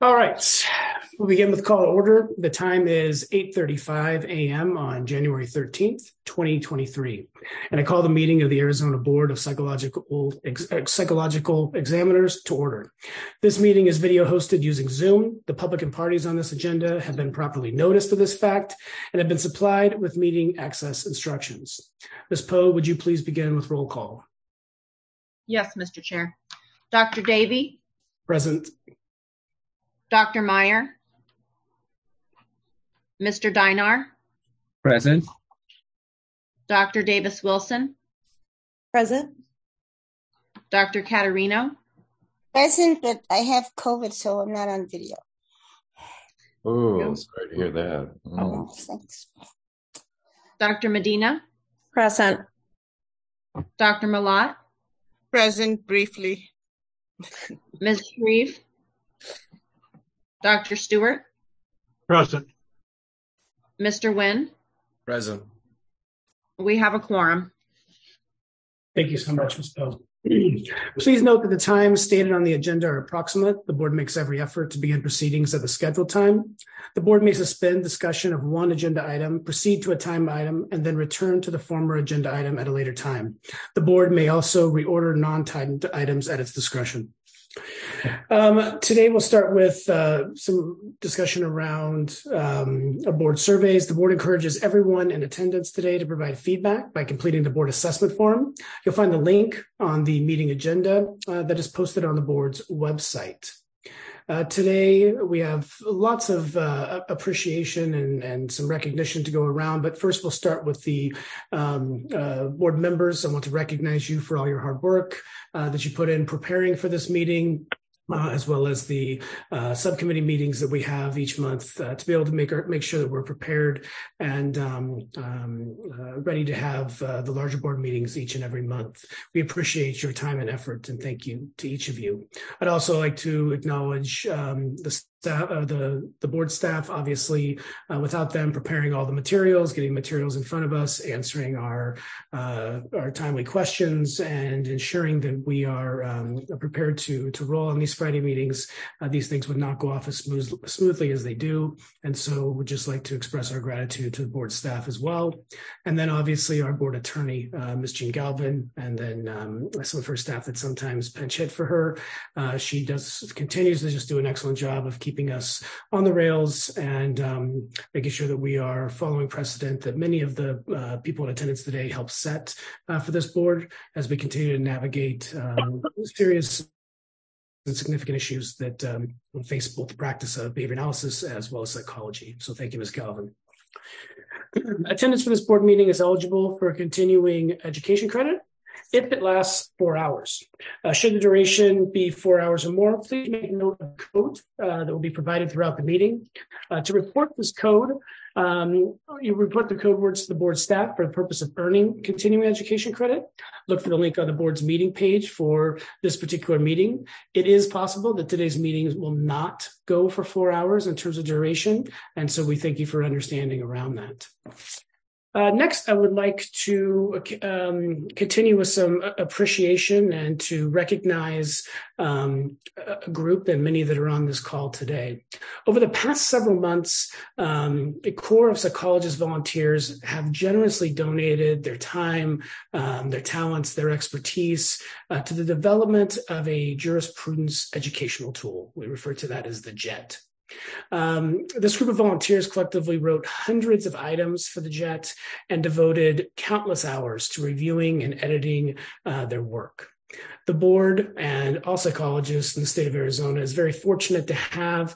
All right, we'll begin with call to order. The time is 8:35 a.m. on January 13th, 2023. And I call the meeting of the Arizona Board of Psychological Examiners to order. This meeting is video hosted using Zoom. The public and parties on this agenda have been properly noticed of this fact and have been supplied with meeting access instructions. Ms. Poe, would you please begin with roll call? Yes, Mr. Chair. Dr. Davey? Present. Dr. Meyer? Mr. Dinar? Present. Dr. Davis-Wilson? Present. Dr. Caterino? Present, but I have COVID, so I'm not on video. Oh, sorry to hear that. Oh, thanks. Dr. Medina? Present. Dr. Malat? Present briefly. Ms. Shreve? Dr. Stewart? Present. Mr. Nguyen? Present. We have a quorum. Thank you so much, Ms. Poe. Please note that the times stated on the agenda are approximate. The board makes every effort to begin proceedings at the scheduled time. The board may suspend discussion of one agenda item, proceed to a time item, and then return to the former agenda item at a later time. The board may also reorder non-timed items at its discretion. Today we'll start with some discussion around board surveys. The board encourages everyone in attendance today to provide feedback by completing the board assessment form. You'll find the link on the meeting agenda that is posted on the board's website. Today we have lots of appreciation and some recognition to go around, but first we'll start with the board members. I want to recognize you for all your hard work that you put in preparing for this meeting, as well as the subcommittee meetings that we have each month to be able to make sure that we're prepared and ready to have the larger board meetings each and every month. We appreciate your time and effort, and thank you to each of you. I'd also like to acknowledge the board staff. Obviously, without them preparing all the materials, getting materials in front of us, answering our timely questions, and ensuring that we are prepared to roll on these Friday meetings, these things would not go off as smoothly as they do. And so we'd just like to express our gratitude to the board staff as well. And then obviously our board attorney, Ms. Jean Galvin, and then some of her staff that sometimes pinch hit for her. She continues to just do an excellent job of keeping us on the rails and making sure that we are following precedent that many of the people in attendance today help set for this board as we continue to navigate serious and significant issues that face both the practice of behavior analysis as well as psychology. So thank you, Ms. Galvin. Attendance for this board meeting is eligible for continuing education credit if it lasts 4 hours. Should the duration be 4 hours or more, please make note of the code that will be provided throughout the meeting. To report this code, you report the code words to the board staff for the purpose of earning continuing education credit. Look for the link on the board's meeting page for this particular meeting. It is possible that today's meetings will not go for 4 hours in terms of duration, and so we thank you for understanding around that. Next, I would like to continue with some appreciation and to recognize a group and many that are on this call today. Over the past several months, a core of psychologist volunteers have generously donated their time, their talents, their expertise to the development of a jurisprudence educational tool. We refer to that as the JET. This group of volunteers collectively wrote hundreds of items for the JET and devoted countless hours to reviewing and editing their work. The board and all psychologists in the state of Arizona is very fortunate to have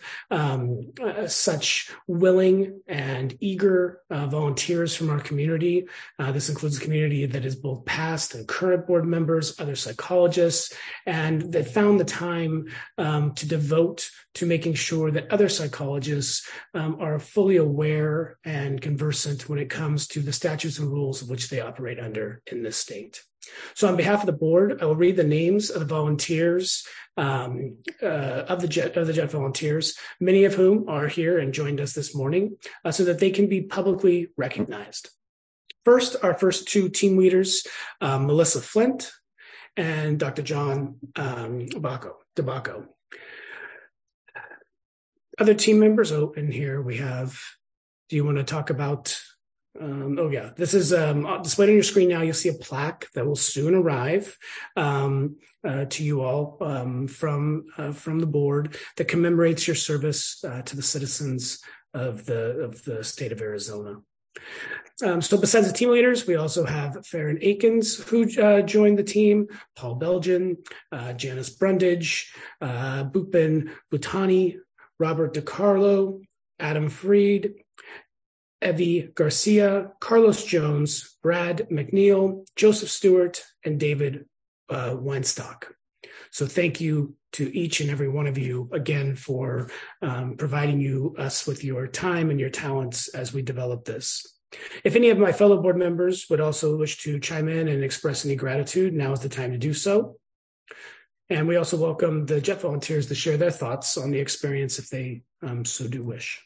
such willing and eager volunteers from our community. This includes a community that is both past and current board members, other psychologists, and that found the time to devote to making sure that other psychologists are fully aware and conversant when it comes to the statutes and rules of which they operate under in this state. So on behalf of the board, I will read the names of the volunteers, of the JET volunteers, many of whom are here and joined us this morning, so that they can be publicly recognized. First, our first two team leaders, Melissa Flint and Dr. John DeBacco. Other team members open here. We have, do you want to talk about, this is displayed on your screen now. You'll see a plaque that will soon arrive to you all from the board that commemorates your service to the citizens of the state of Arizona. So besides the team leaders, we also have Farron Akins, who joined the team, Paul Belgian, Janice Brundage, Bhupen Bhutani, Robert DiCarlo, Adam Freed, Evie Garcia, Carlos Jones, Brad McNeil, Joseph Stewart, and David Weinstock. So thank you to each and every one of you again for providing us with your time and your talents as we develop this. If any of my fellow board members would also wish to chime in and express any gratitude, now is the time to do so. And we also welcome the JET volunteers to share their thoughts on the experience if they so do wish.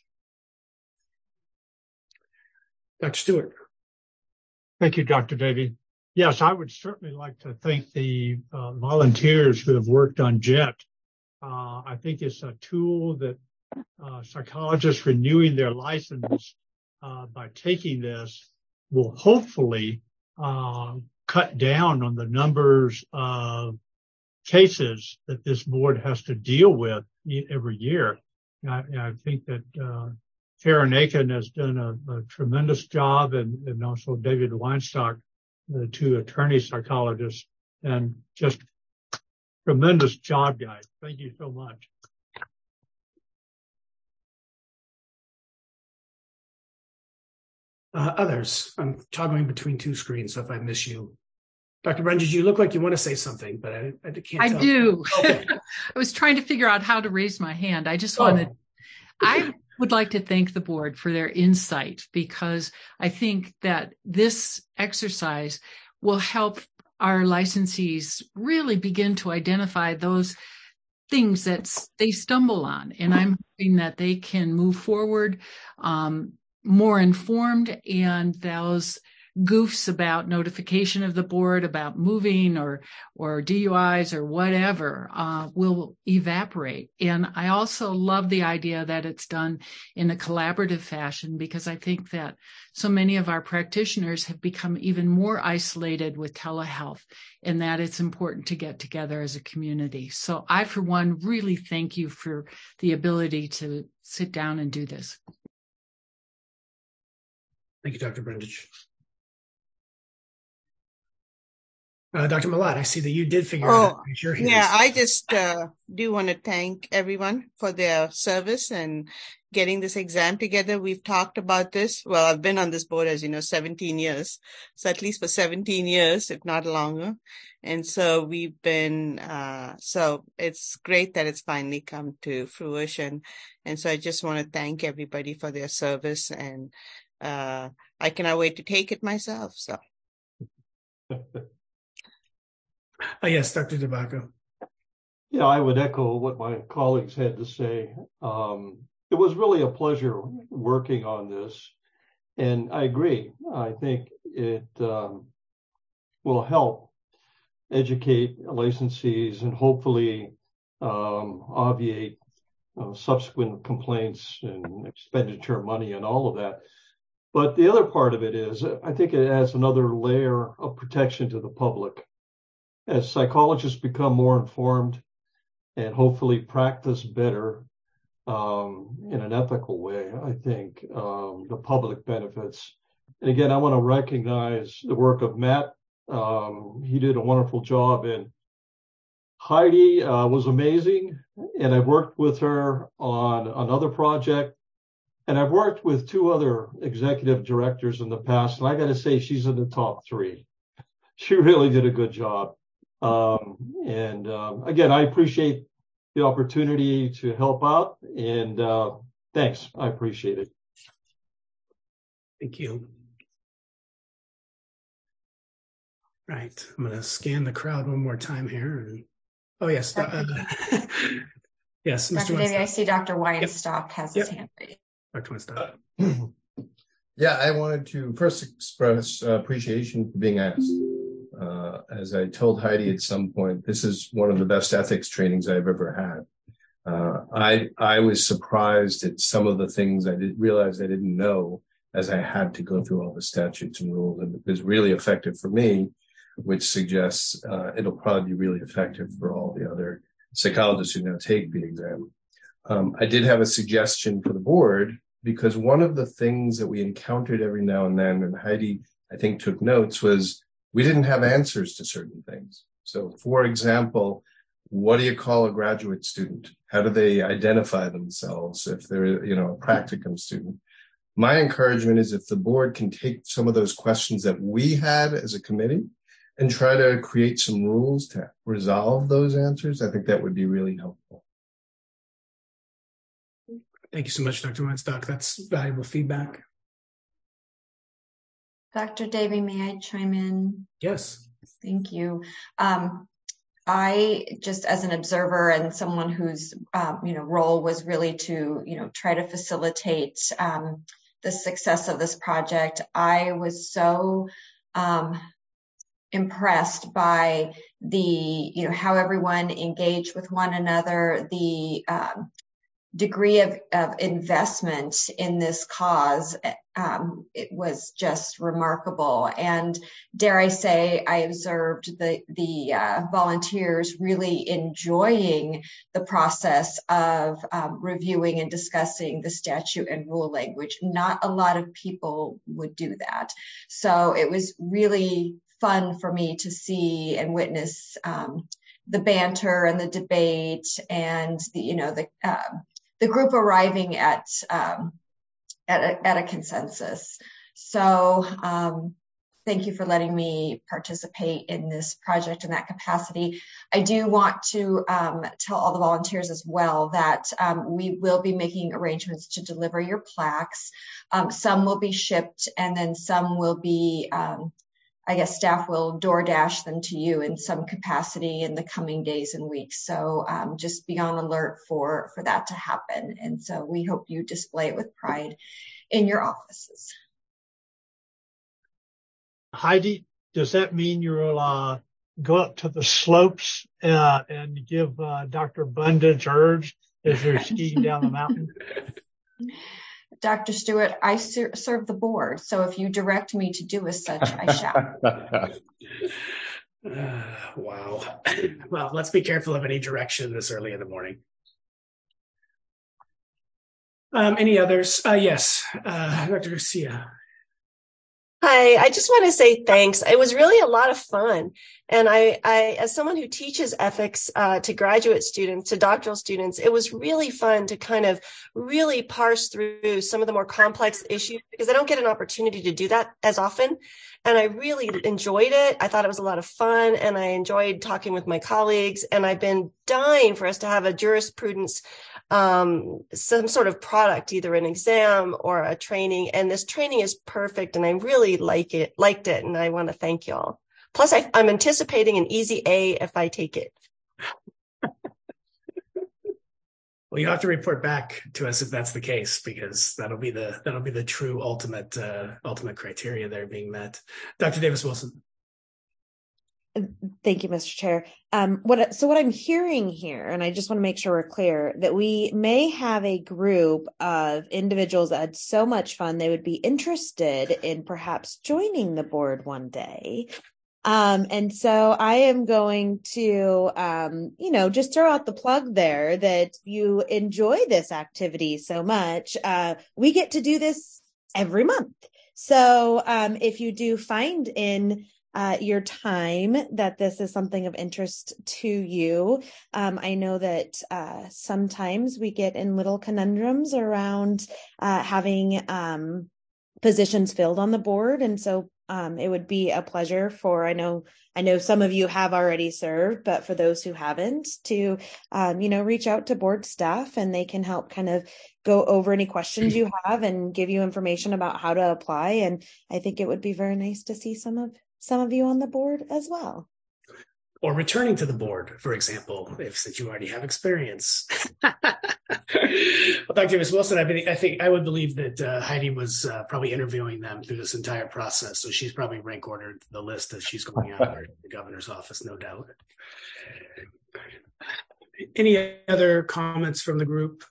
Dr. Stewart. Thank you, Dr. Davey. Yes, I would certainly like to thank the volunteers who have worked on JET. I think it's a tool that psychologists renewing their license by taking this will hopefully cut down on the numbers of cases that this board has to deal with every year. I think that Farron Akins has done a tremendous job, and also David Weinstock, the two attorney psychologists, and just tremendous job, guys. Thank you so much. Others, I'm toggling between two screens, so if I miss you. Dr. Brundage, you look like you want to say something, but I can't tell. I do. Okay. I was trying to figure out how to raise my hand. I would like to thank the board for their insight, because I think that this exercise will help our licensees really begin to identify those things that they stumble on. And I'm hoping that they can move forward more informed, and those goofs about notification of the board about moving or DUIs or whatever will evaporate. And I also love the idea that it's done in a collaborative fashion, because I think that so many of our practitioners have become even more isolated with telehealth, and that it's important to get together as a community. So I, for one, really thank you for the ability to sit down and do this. Thank you, Dr. Brundage. Dr. Malat, I see that you did figure out how to raise your hands. Yeah, I just do want to thank everyone for their service and getting this exam together. We've talked about this. Well, I've been on this board, as you know, 17 years. So at least for 17 years, if not longer. And so we've been, so it's great that it's finally come to fruition. And so I just want to thank everybody for their service, and I cannot wait to take it myself. So. Yes, Dr. DeBacco. Yeah, I would echo what my colleagues had to say. It was really a pleasure working on this, and I agree. I think it will help educate licensees and hopefully obviate subsequent complaints and expenditure money and all of that. But the other part of it is, I think it adds another layer of protection to the public. As psychologists become more informed and hopefully practice better in an ethical way, I think the public benefits. And again, I want to recognize the work of Matt. He did a wonderful job, and Heidi was amazing. And I've worked with her on another project. And I've worked with two other executive directors in the past, and I got to say, she's in the top three. She really did a good job. Again, I appreciate the opportunity to help out, and thanks. I appreciate it. Thank you. Right. I'm going to scan the crowd one more time here. Oh, yes. Yes, Dr. Davey, I see Dr. Weinstock has his hand raised. Dr. Weinstock. Yeah, I wanted to first express appreciation for being asked. As I told Heidi at some point, this is one of the best ethics trainings I've ever had. I was surprised at some of the things I didn't realize I didn't know as I had to go through all the statutes and rules, and it was really effective for me, which suggests it'll probably be really effective for all the other psychologists who now take the exam. I did have a suggestion for the board, because one of the things that we encountered every now and then, and Heidi, I think, took notes, was we didn't have answers to certain things. So, for example, what do you call a graduate student? How do they identify themselves if they're, a practicum student? My encouragement is if the board can take some of those questions that we had as a committee and try to create some rules to resolve those answers, I think that would be really helpful. Thank you so much, Dr. Weinstock. That's valuable feedback. Dr. Davey, may I chime in? Yes. Thank you. I just, as an observer and someone whose role was really to try to facilitate the success of this project, I was so impressed by the how everyone engaged with one another, the degree of investment in this cause. It was just remarkable. And dare I say, I observed the volunteers really enjoying the process of reviewing and discussing the statute and rule language. Not a lot of people would do that. So it was really fun for me to see and witness the banter and the debate and the group arriving at a consensus. So thank you for letting me participate in this project in that capacity. I do want to tell all the volunteers as well that we will be making arrangements to deliver your plaques. Some will be shipped, and then some will be I guess staff will DoorDash them to you in some capacity in the coming days and weeks. So just be on alert for that to happen. And so we hope you display it with pride in your offices. Heidi, does that mean you'll go up to the slopes and give Dr. Bunden's urge as they're skiing down the mountain? Dr. Stewart, I serve the board, so if you direct me to do as such, I shall. Wow. Well, let's be careful of any direction this early in the morning. Any others? Yes, Dr. Garcia. Hi, I just want to say thanks. It was really a lot of fun. And I as someone who teaches ethics to graduate students, to doctoral students, it was really fun to kind of really parse through some of the more complex issues, because I don't get an opportunity to do that as often. And I really enjoyed it. I thought it was a lot of fun, and I enjoyed talking with my colleagues. And I've been dying for us to have a jurisprudence some sort of product, either an exam or a training. And this training is perfect, and I really liked it. And I want to thank you all. Plus, I'm anticipating an easy A if I take it. Well, you have to report back to us if that's the case, because that'll be the true ultimate criteria there being met. Dr. Davis-Wilson. Thank you, Mr. Chair. What I'm hearing here, and I just want to make sure we're clear, that we may have a group of individuals that had so much fun they would be interested in perhaps joining the board one day. And so I am going to, just throw out the plug there that you enjoy this activity so much. We get to do this every month. So if you do find in your time that this is something of interest to you, I know that sometimes we get in little conundrums around having positions filled on the board. And so it would be a pleasure for, I know some of you have already served, but for those who haven't, to, reach out to board staff, and they can help kind of go over any questions you have and give you information about how to apply. And I think it would be very nice to see some of you on the board as well. Or returning to the board, for example, since you already have experience. Well, Dr. Davis-Wilson, I think I would believe that Heidi was probably interviewing them through this entire process. So she's probably rank ordered the list as she's going out to the governor's office, no doubt. Any other comments from the group?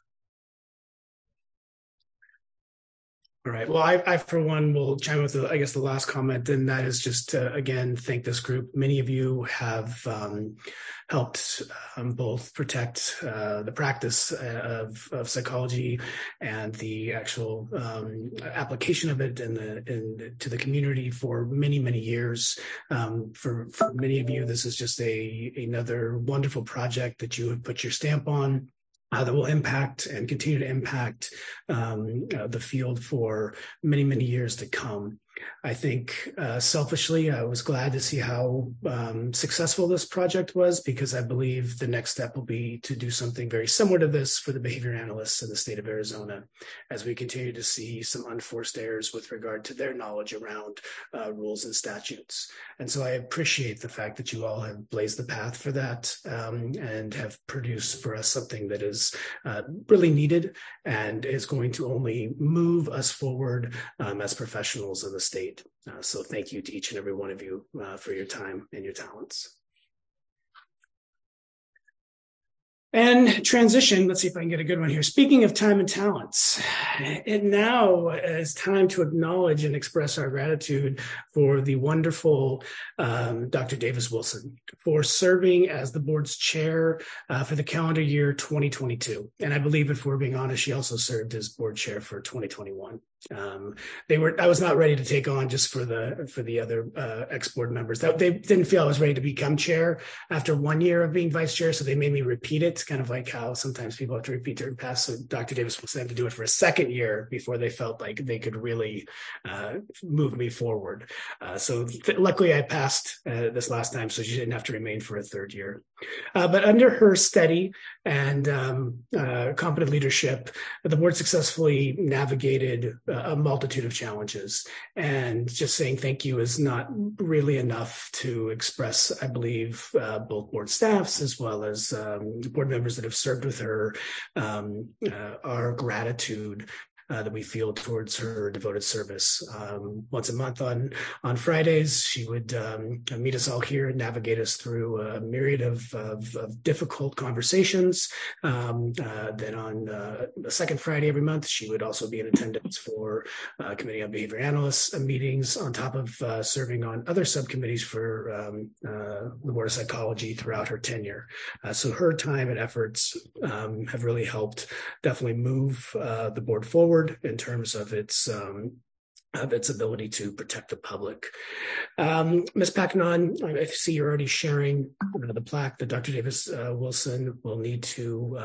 All right. Well, I for one will chime with the last comment, and that is just to again thank this group. Many of you have helped both protect the practice of psychology and the actual application of it and to the community for many years. For many of you, this is just another wonderful project that you have put your stamp on. That will impact and continue to impact the field for many years to come. I think selfishly, I was glad to see how successful this project was, because I believe the next step will be to do something very similar to this for the behavior analysts in the state of Arizona, as we continue to see some unforced errors with regard to their knowledge around rules and statutes. And so I appreciate the fact that you all have blazed the path for that and have produced for us something that is really needed and is going to only move us forward as professionals in the state. So thank you to each and every one of you for your time and your talents. And transition, let's see if I can get a good one here. Speaking of time and talents, it now is time to acknowledge and express our gratitude for the wonderful Dr. Davis Wilson for serving as the board's chair for the calendar year 2022. And I believe, if we're being honest, she also served as board chair for 2021. I was not ready to take on just for the other ex-board members. They didn't feel I was ready to become chair after 1 year of being vice chair, so they made me repeat it, kind of like how sometimes people have to repeat their past. So Dr. Davis was had to do it for a second year before they felt like they could really move me forward. Luckily I passed this last time, so she didn't have to remain for a third year. But under her steady and competent leadership, the board successfully navigated a multitude of challenges, and just saying thank you is not really enough to express, I believe, both board staffs as well as board members that have served with her, our gratitude that we feel towards her devoted service. Once a month on Fridays, she would meet us all here and navigate us through a myriad of difficult conversations. Then on the second Friday every month, she would also be in attendance for Committee on Behavior Analysts meetings, on top of serving on other subcommittees for the Board of Psychology throughout her tenure. So her time and efforts have really helped definitely move the board forward in terms of its ability to protect the public. Ms. Packanon, I see you're already sharing the plaque that Dr. Davis Wilson will need to,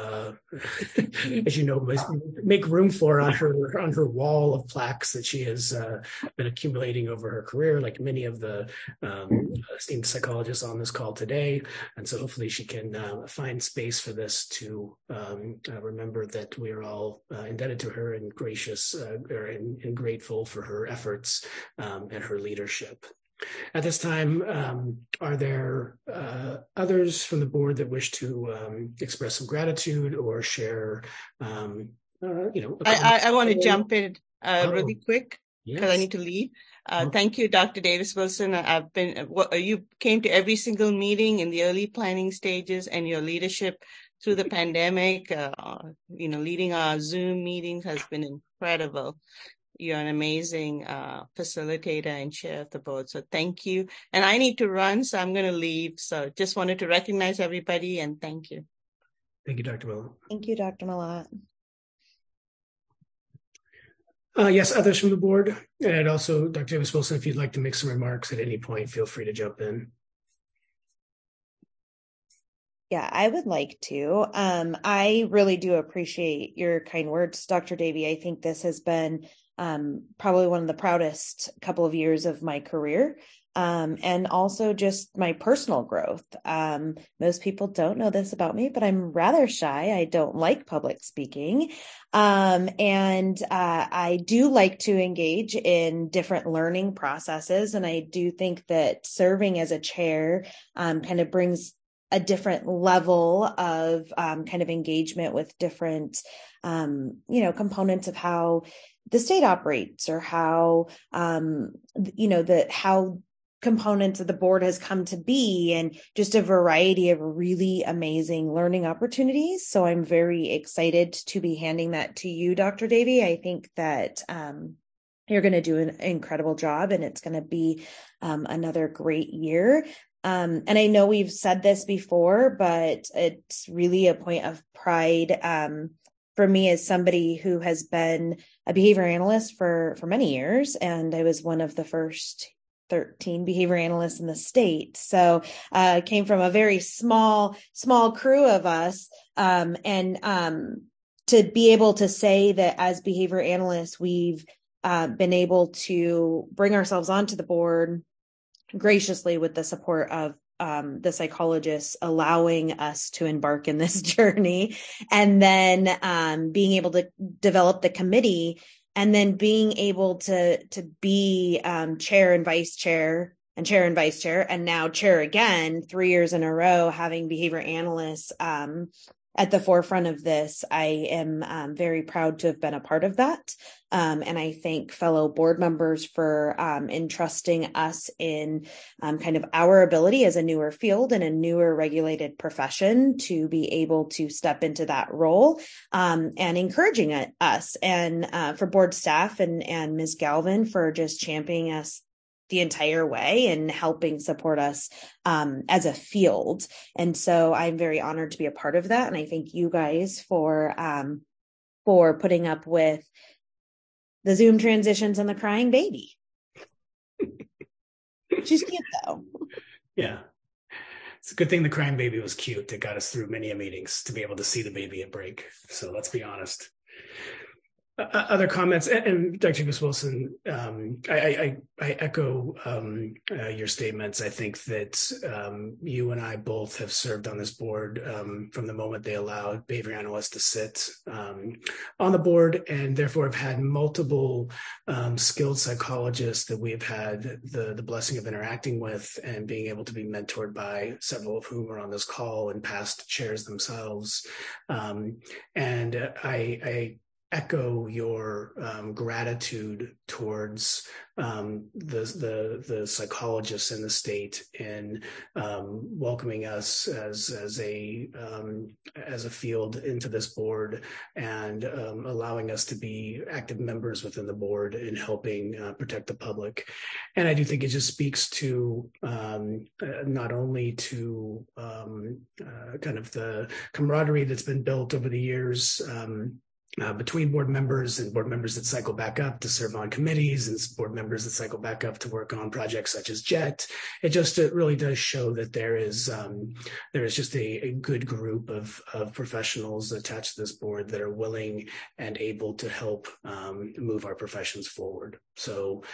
as you know, make room for on her wall of plaques that she has been accumulating over her career, like many of the esteemed psychologists on this call today. And so hopefully she can find space for this to remember that we are all indebted to her and gracious and grateful for her efforts and her leadership. At this time, are there others from the board that wish to express some gratitude or share? I want to jump in really quick because I need to leave. Thank you, Dr. Davis Wilson. You came to every single meeting in the early planning stages, and your leadership through the pandemic, leading our Zoom meetings has been incredible. You're an amazing facilitator and chair of the board. So thank you. And I need to run, so I'm going to leave. So just wanted to recognize everybody and thank you. Thank you, Dr. Millett. Thank you, Dr. Millett. Yes, others from the board. And also, Dr. Davis Wilson, if you'd like to make some remarks at any point, feel free to jump in. Yeah, I would like to. I really do appreciate your kind words, Dr. Davey. I think this has been probably one of the proudest couple of years of my career, and also just my personal growth. Most people don't know this about me, but I'm rather shy. I don't like public speaking. And I do like to engage in different learning processes. And I do think that serving as a chair kind of brings a different level of kind of engagement with different, components of how the state operates, or how, how components of the board has come to be, and just a variety of really amazing learning opportunities. So I'm very excited to be handing that to you, Dr. Davey. I think that you're going to do an incredible job, and it's going to be another great year. And I know we've said this before, but it's really a point of pride for me as somebody who has been a behavior analyst for many years. And I was one of the first 13 behavior analysts in the state. So came from a very small crew of us. And to be able to say that as behavior analysts, we've been able to bring ourselves onto the board graciously with the support of the psychologists, allowing us to embark in this journey, and then being able to develop the committee, and then being able to be chair and vice chair, and now chair again, 3 years in a row, having behavior analysts at the forefront of this. I am very proud to have been a part of that. And I thank fellow board members for entrusting us in kind of our ability as a newer field and a newer regulated profession to be able to step into that role, and encouraging us, and for board staff and Ms. Galvin for just championing us the entire way and helping support us as a field. And so I'm very honored to be a part of that. And I thank you guys for putting up with the Zoom transitions and the crying baby. She's cute though. Yeah. It's a good thing the crying baby was cute. It got us through many meetings to be able to see the baby at break. So let's be honest. Other comments, and Dr. Davis-Wilson, I echo your statements. I think that you and I both have served on this board from the moment they allowed behavior analysts to sit on the board, and therefore have had multiple skilled psychologists that we've had the blessing of interacting with and being able to be mentored by, several of whom are on this call and past chairs themselves. And I echo your gratitude towards the psychologists in the state in welcoming us as a field into this board, and allowing us to be active members within the board in helping protect the public. And I do think it just speaks to not only to kind of the camaraderie that's been built over the years between board members and board members that cycle back up to serve on committees, and board members that cycle back up to work on projects such as JET. It really does show that there is just a good group of professionals attached to this board that are willing and able to help move our professions forward. So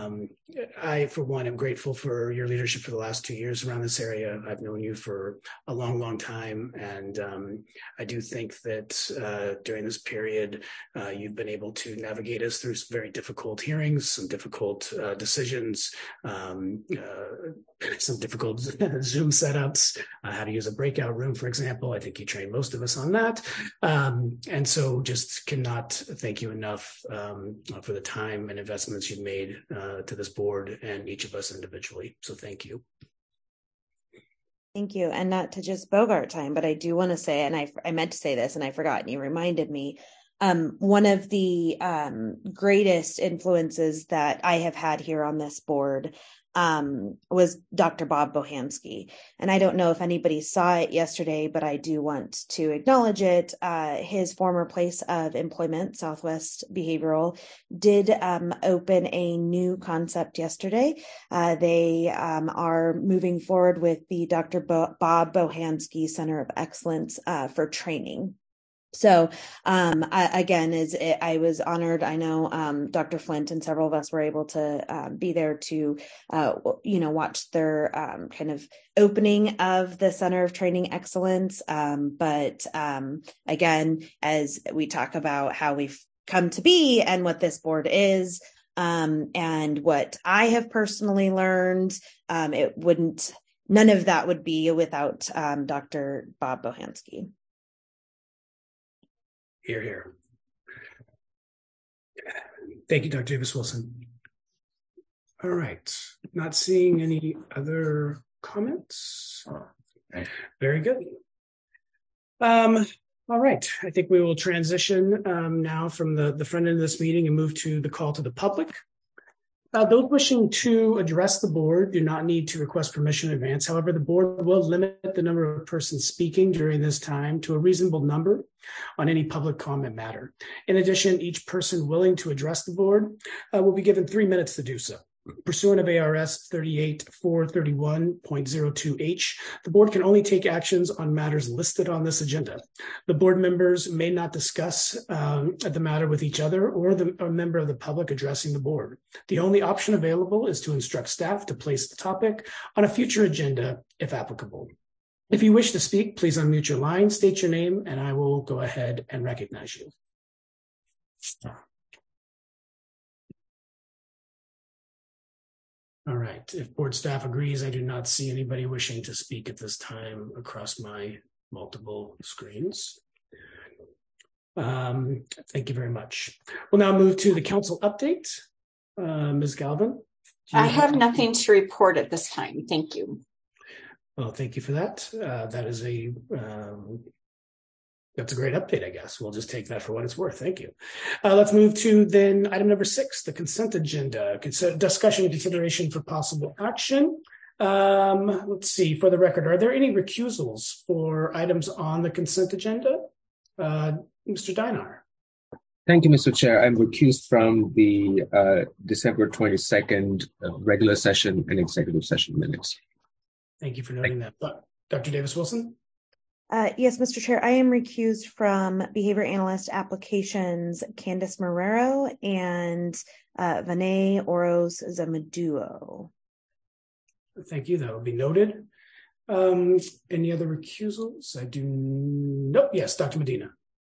I, for one, am grateful for your leadership for the last 2 years around this area. I've known you for a long, long time. And I do think that during this period, you've been able to navigate us through some very difficult hearings, some difficult decisions, some difficult Zoom setups, how to use a breakout room, for example. I think you trained most of us on that. And so just cannot thank you enough for the time and investments you've made to this board and each of us individually. So thank you. Thank you. And not to just bogart time, but I do want to say, and I meant to say this and I forgot, and you reminded me, one of the greatest influences that I have had here on this board was Dr. Bob Bohansky. And I don't know if anybody saw it yesterday, but I do want to acknowledge it. His former place of employment, Southwest Behavioral, did open a new concept yesterday. They are moving forward with the Dr. Bob Bohansky Center of Excellence for Training. So, I was honored. I know, Dr. Flint and several of us were able to, be there to, watch their, kind of opening of the Center of Training Excellence. But again, as we talk about how we've come to be and what this board is, and what I have personally learned, none of that would be without, Dr. Bob Bohansky. Hear, hear. Thank you, Dr. Davis-Wilson. All right. Not seeing any other comments. Very good. All right. I think we will transition now from the front end of this meeting and move to the call to the public. Those wishing to address the board do not need to request permission in advance. However, the board will limit the number of persons speaking during this time to a reasonable number on any public comment matter. In addition, each person willing to address the board will be given 3 minutes to do so. Pursuant of ARS 38431.02H, the board can only take actions on matters listed on this agenda. The board members may not discuss the matter with each other or a member of the public addressing the board. The only option available is to instruct staff to place the topic on a future agenda if applicable. If you wish to speak, please unmute your line, state your name, and I will go ahead and recognize you. All right. If board staff agrees, I do not see anybody wishing to speak at this time across my multiple screens. Thank you very much. We'll now move to the council update. Ms. Galvin. I have nothing to report at this time. Thank you. Well, thank you for that. That is that's a great update, I guess. We'll just take that for what it's worth. Thank you. Let's move to then item number 6, the consent agenda. Discussion and consideration for possible action. Let's see, for the record, are there any recusals for items on the consent agenda? Mr. Dinar. Thank you, Mr. Chair. I'm recused from the December 22nd regular session and executive session minutes. Thank you for noting that. Dr. Davis-Wilson? Yes, Mr. Chair, I am recused from behavior analyst applications Candice Marrero and Vinay Oros Zamaduo. Thank you. That will be noted. Any other recusals? Nope. Yes, Dr. Medina.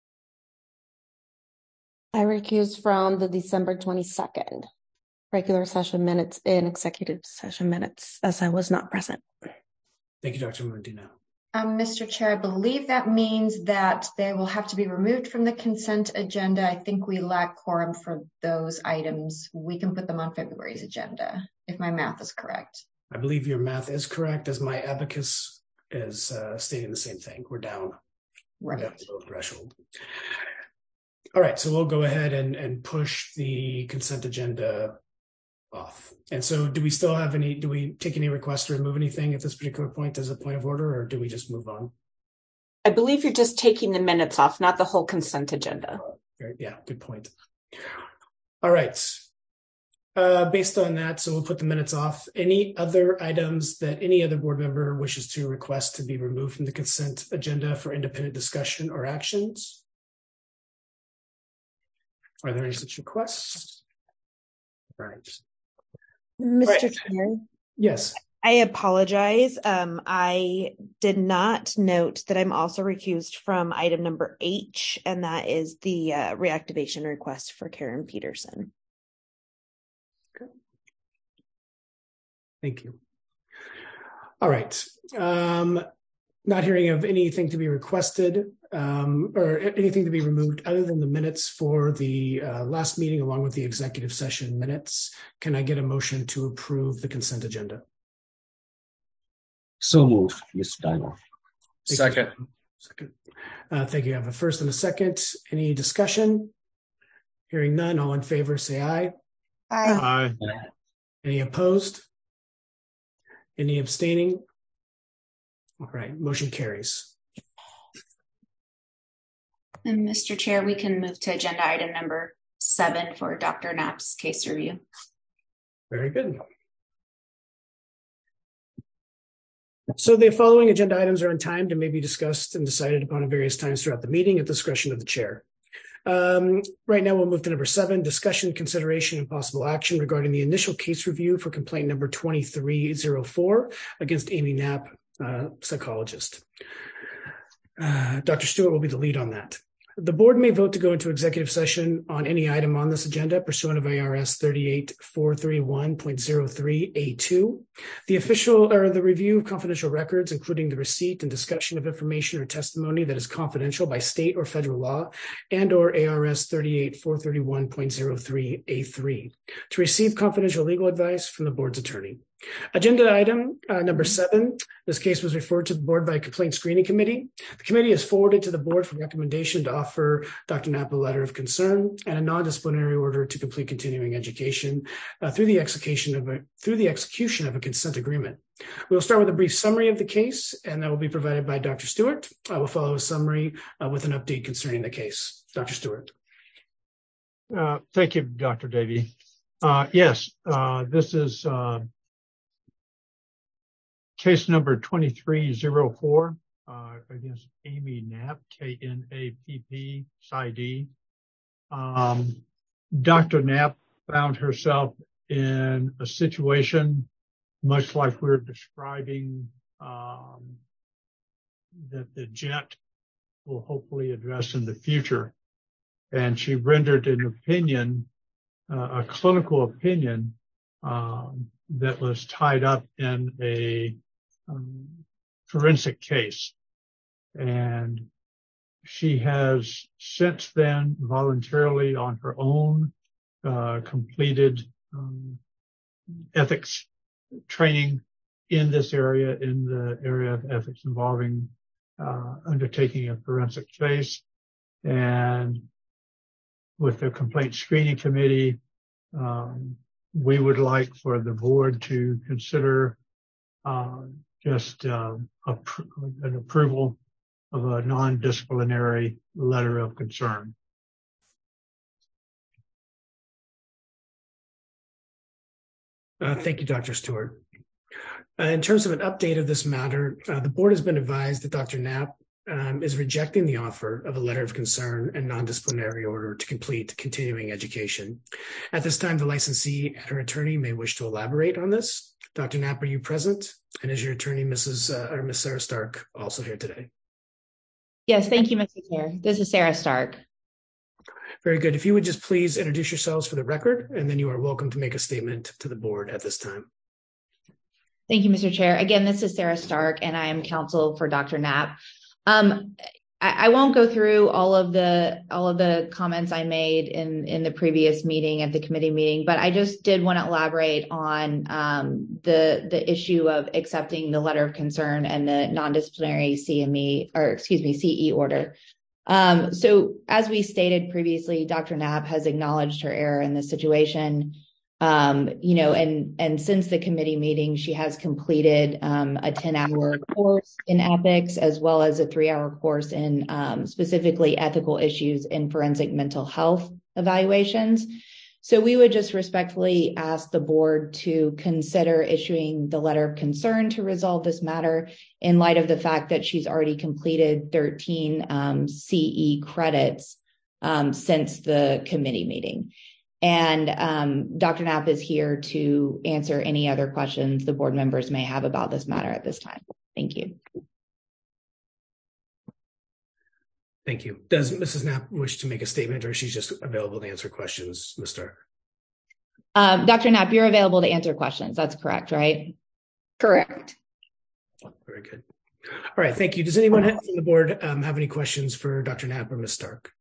I recused from the December 22nd regular session minutes and executive session minutes as I was not present. Thank you, Dr. Medina. Mr. Chair, I believe that means that they will have to be removed from the consent agenda. I think we lack quorum for those items. We can put them on February's agenda, if my math is correct. I believe your math is correct, as my abacus is stating the same thing. We're down. Right. We're down below threshold. All right, so we'll go ahead and push the consent agenda off. And so do we take any requests to remove anything at this particular point as a point of order, or do we just move on? I believe you're just taking the minutes off, not the whole consent agenda. Yeah, good point. All right. Based on that, so we'll put the minutes off. Any other items that any other board member wishes to request to be removed from the consent agenda for independent discussion or actions? Are there any such requests? All right. Mr. Chair? Yes. I apologize. I did not note that I'm also recused from item number H, and that is the reactivation request for Karen Peterson. Okay. Thank you. All right. Not hearing of anything to be requested or anything to be removed other than the minutes for the last meeting along with the executive session minutes. Can I get a motion to approve the consent agenda? So moved, Mr. Dinar. Second. Thank you. I have a first and a second. Any discussion? Hearing none, all in favor, say aye. Aye. Aye. Any opposed? Any abstaining? All right, motion carries. And Mr. Chair, we can move to agenda item number 7 for Dr. Knapp's case review. Very good. So the following agenda items are on time to may be discussed and decided upon at various times throughout the meeting at the discretion of the chair. Right now, we'll move to number 7, discussion, consideration, and possible action regarding the initial case review for complaint number 2304 against Amy Knapp, psychologist. Dr. Stewart will be the lead on that. The board may vote to go into executive session on any item on this agenda pursuant of ARS 38431.03A2. The review of confidential records, including the receipt and discussion of information or testimony that is confidential by state or federal law, and or ARS 38431.03A3. To receive confidential legal advice from the board's attorney. Agenda item number 7. This case was referred to the board by a complaint screening committee. The committee has forwarded to the board for recommendation to offer Dr. Knapp a letter of concern and a non-disciplinary order to complete continuing education through the execution of a consent agreement. We'll start with a brief summary of the case, and that will be provided by Dr. Stewart. I will follow a summary with an update concerning the case. Dr. Stewart. Thank you, Dr. Davey. Yes, this is case number 2304 against Amy Knapp, K-N-A-P-P, Psi-D. Dr. Knapp found herself in a situation much like we're describing that the JET will hopefully address in the future. And she rendered an opinion, a clinical opinion that was tied up in a forensic case. And she has since then voluntarily on her own completed ethics training in this area, in the area of ethics involving undertaking a forensic case. And with the complaint screening committee, we would like for the board to consider just an approval of a non-disciplinary letter of concern. Thank you, Dr. Stewart. In terms of an update of this matter, the board has been advised that Dr. Knapp is rejecting the offer of a letter of concern and non-disciplinary order to complete continuing education. At this time, the licensee and her attorney may wish to elaborate on this. Dr. Knapp, are you present? And is your attorney, Ms. Sarah Stark, also here today? Yes, thank you, Mr. Chair. This is Sarah Stark. Very good. If you would just please introduce yourselves for the record, and then you are welcome to make a statement to the board at this time. Thank you, Mr. Chair. Again, this is Sarah Stark, and I am counsel for Dr. Knapp. I won't go through all of the comments I made in the previous meeting at the committee meeting, but I just did want to elaborate on the issue of accepting the letter of concern and the non-disciplinary CE order. So as we stated previously, Dr. Knapp has acknowledged her error in this situation. And since the committee meeting, she has completed a 10-hour course in ethics, as well as a 3-hour course in specifically ethical issues in forensic mental health evaluations. So we would just respectfully ask the board to consider issuing the letter of concern to resolve this matter in light of the fact that she's already completed 13 CE credits since the committee meeting. And Dr. Knapp is here to answer any other questions the board members may have about this matter at this time. Thank you. Thank you. Does Mrs. Knapp wish to make a statement, or is she just available to answer questions, Ms. Stark? Dr. Knapp, you're available to answer questions. That's correct, right? Correct. Very good. All right. Thank you. Does anyone from the board have any questions for Dr. Knapp or Ms. Stark?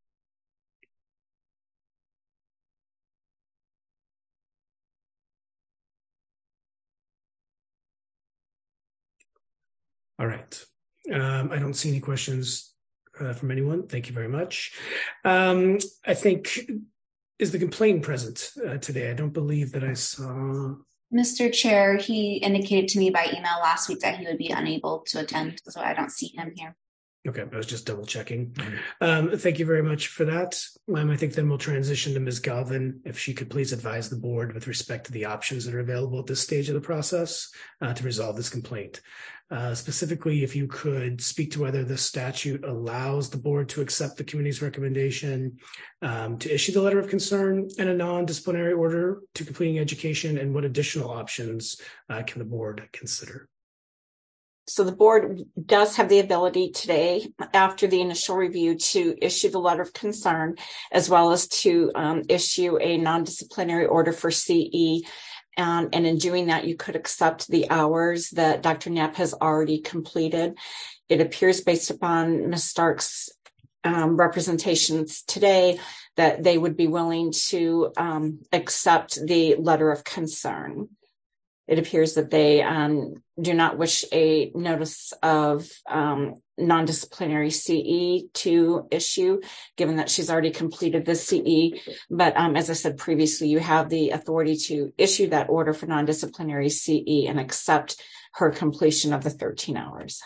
All right. I don't see any questions from anyone. Thank you very much. I think, is the complainant present today? I don't believe that I saw. Mr. Chair, he indicated to me by email last week that he would be unable to attend, so I don't see him here. Okay, I was just double checking. Thank you very much for that. I think then we'll transition to Ms. Galvin, if she could please advise the board with respect to the options that are available at this stage of the process to resolve this complaint. Specifically, if you could speak to whether the statute allows the board to accept the committee's recommendation to issue the letter of concern and a non-disciplinary order to completing education, and what additional options can the board consider? So the board does have the ability today, after the initial review, to issue the letter of concern, as well as to issue a non-disciplinary order for CE. And in doing that, you could accept the hours that Dr. Knapp has already completed. It appears, based upon Ms. Stark's representations today, that they would be willing to accept the letter of concern. It appears that they do not wish a notice of non-disciplinary CE to issue, given that she's already completed the CE. But as I said previously, you have the authority to issue that order for non-disciplinary CE and accept her completion of the 13 hours.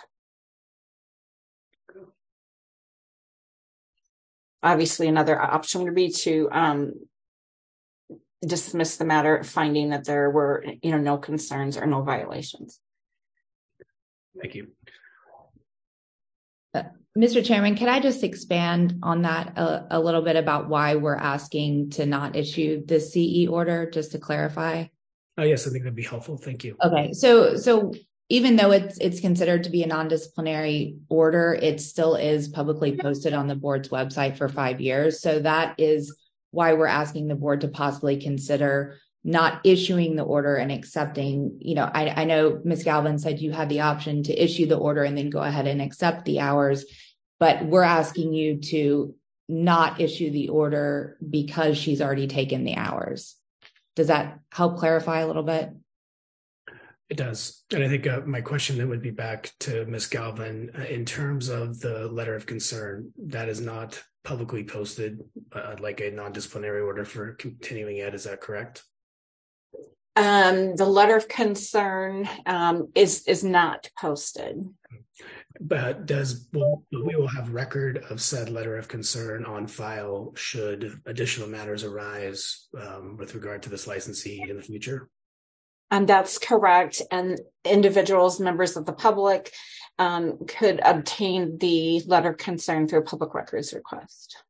Obviously, another option would be to dismiss the matter, finding that there were, no concerns or no violations. Thank you. Mr. Chairman, can I just expand on that a little bit about why we're asking to not issue the CE order, just to clarify? Yes, I think that'd be helpful. Thank you. Okay, so even though it's considered to be a non-disciplinary order, it still is publicly posted on the board's website for 5 years. So that is why we're asking the board to possibly consider not issuing the order and accepting. I know Ms. Galvin said you had the option to issue the order and then go ahead and accept the hours, but we're asking you to not issue the order because she's already taken the hours. Does that help clarify a little bit? It does. And I think my question then would be back to Ms. Galvin in terms of the letter of concern. That is not publicly posted like a non-disciplinary order for continuing ed. Is that correct? The letter of concern is not posted. But we will have record of said letter of concern on file should additional matters arise with regard to this licensee in the future? And that's correct. And individuals, members of the public, could obtain the letter of concern through a public records request.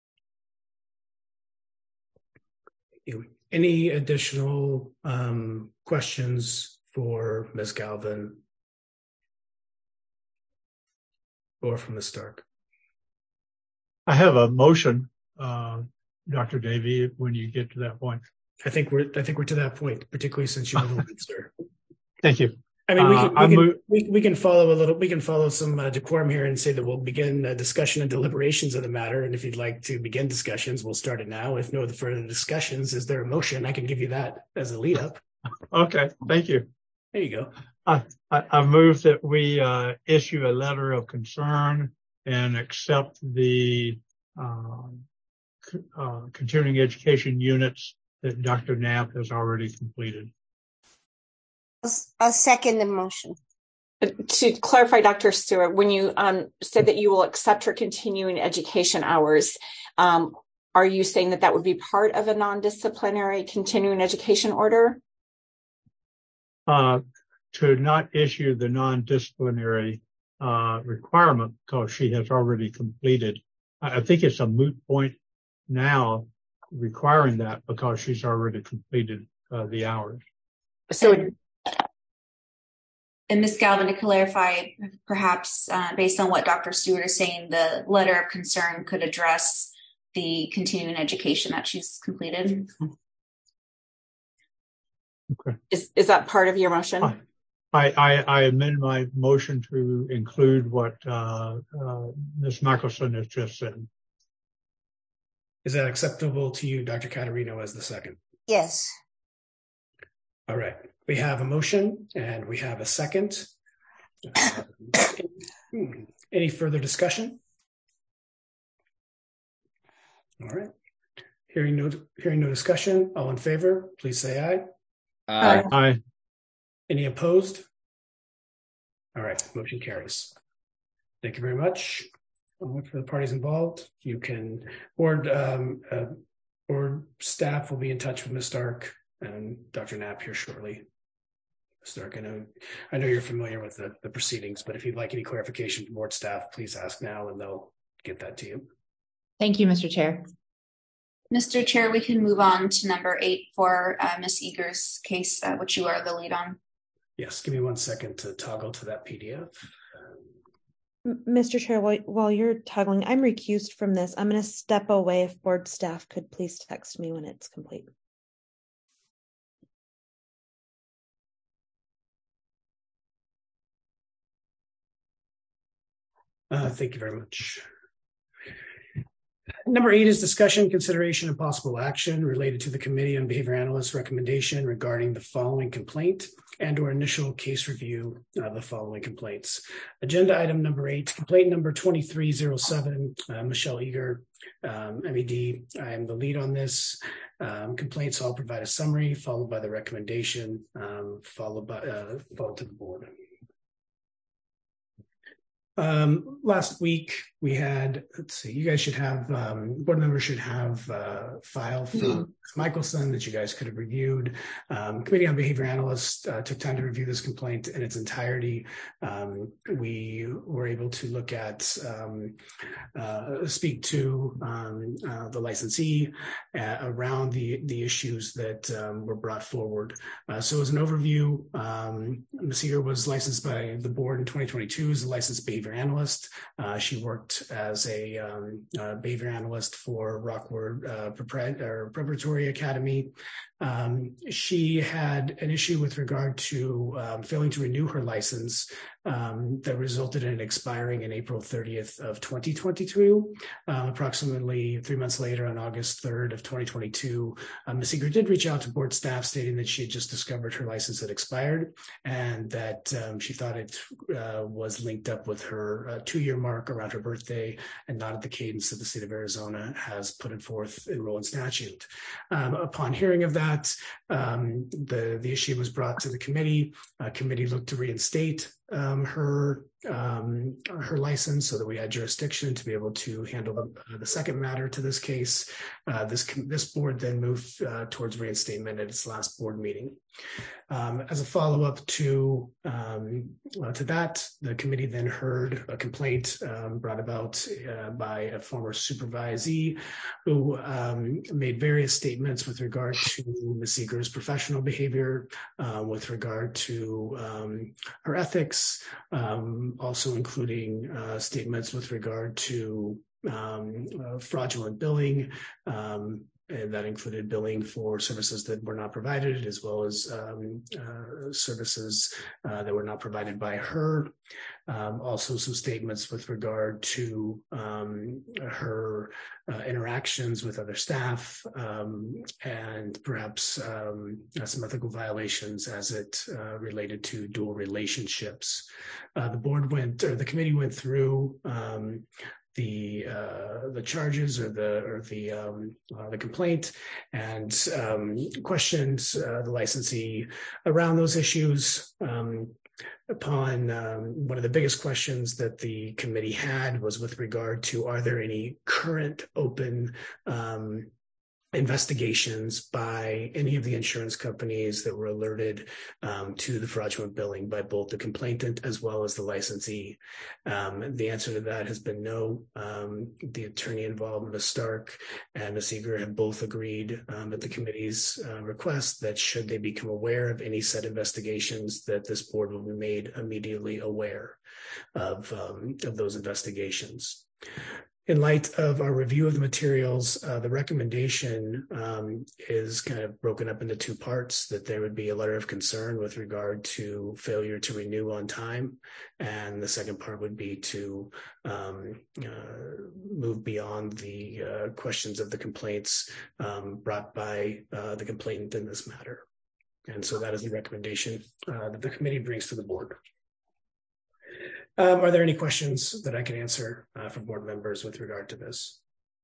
Any additional questions for Ms. Galvin or from Ms. Stark? I have a motion, Dr. Davey, when you get to that point. I think we're to that point, particularly since you're the lead, sir. Thank you. I mean, we can follow a little. We can follow some decorum here and say that we'll begin discussion and deliberations of the matter. And if you'd like to begin discussions, we'll start it now. If no further discussions, is there a motion? I can give you that as a lead up. Okay, thank you. There you go. I move that we issue a letter of concern and accept the continuing education units that Dr. Knapp has already completed. I'll second the motion. To clarify, Dr. Stewart, when you said that you will accept her continuing education hours, are you saying that would be part of a non-disciplinary continuing education order? To not issue the non-disciplinary requirement because she has already completed. I think it's a moot point now requiring that because she's already completed the hours. And Ms. Galvin, to clarify, perhaps based on what Dr. Stewart is saying, the letter of concern could address the continuing education that she's completed. Okay. Is that part of your motion? I amend my motion to include what Ms. Michelson has just said. Is that acceptable to you, Dr. Caterino, as the second? Yes. All right. We have a motion and we have a second. Any further discussion? All right. Hearing no discussion, all in favor, please say aye. Aye. Aye. Any opposed? All right, motion carries. Thank you very much. For the parties involved, you can board staff will be in touch with Ms. Stark and Dr. Knapp here shortly. Ms. Stark, I know you're familiar with the proceedings, but if you'd like any clarification from board staff, please ask now and they'll get that to you. Thank you, Mr. Chair. Mr. Chair, we can move on to number 8 for Ms. Eager's case, which you are the lead on. Yes, give me 1 second to toggle to that PDF. Mr. Chair, while you're toggling, I'm recused from this. I'm going to step away. If board staff could please text me when it's complete. Thank you very much. Number 8 is discussion, consideration, and possible action related to the Committee on Behavior Analysts recommendation regarding the following complaint and or initial case review of the following complaints. Agenda item number 8, complaint number 2307, Michelle Eager, MED. I am the lead on this complaint, so I'll provide a summary followed by the recommendation, followed to the board. Last week we had, let's see, you guys should have, board members should have a file from Michelson that you guys could have reviewed. Committee on Behavior Analysts took time to review this complaint in its entirety. We were able to look at, speak to the licensee around the issues that were brought forward. So as an overview, Ms. Eager was licensed by the board in 2022 as a licensed behavior analyst. She worked as a behavior analyst for Rockwood Preparatory Academy. She had an issue with regard to failing to renew her license that resulted in it expiring in April 30th of 2022. Approximately 3 months later, on August 3rd of 2022, Ms. Eager did reach out to board staff stating that she had just discovered her license had expired and that she thought it was linked up with her 2-year mark around her birthday and not at the cadence that the state of Arizona has put it forth in rule and statute. Upon hearing of that, the issue was brought to the committee. Committee looked to reinstate her license so that we had jurisdiction to be able to handle the second matter to this case. This board then moved towards reinstatement at its last board meeting. As a follow-up to that, the committee then heard a complaint brought about by a former supervisee who made various statements with regard to Ms. Eager's professional behavior, with regard to her ethics, also including statements with regard to fraudulent billing, and that included billing for services that were not provided, as well as services that were not provided by her. Also some statements with regard to her interactions with other staff, and perhaps some ethical violations as it related to dual relationships. The committee went through the charges or the complaint and questioned the licensee around those issues. Upon one of the biggest questions that the committee had was with regard to, are there any current open investigations by any of the insurance companies that were alerted to the fraudulent billing by both the complainant as well as the licensee? The answer to that has been no. The attorney involved, Ms. Stark and Ms. Eager, have both agreed at the committee's request that should they become aware of any said investigations, that this board will be made immediately aware of those investigations. In light of our review of the materials, the recommendation is kind of broken up into 2 parts, that there would be a letter of concern with regard to failure to renew on time. And the second part would be to move beyond the questions of the complaints brought by the complainant in this matter. And so that is the recommendation that the committee brings to the board. Are there any questions that I can answer from board members with regard to this?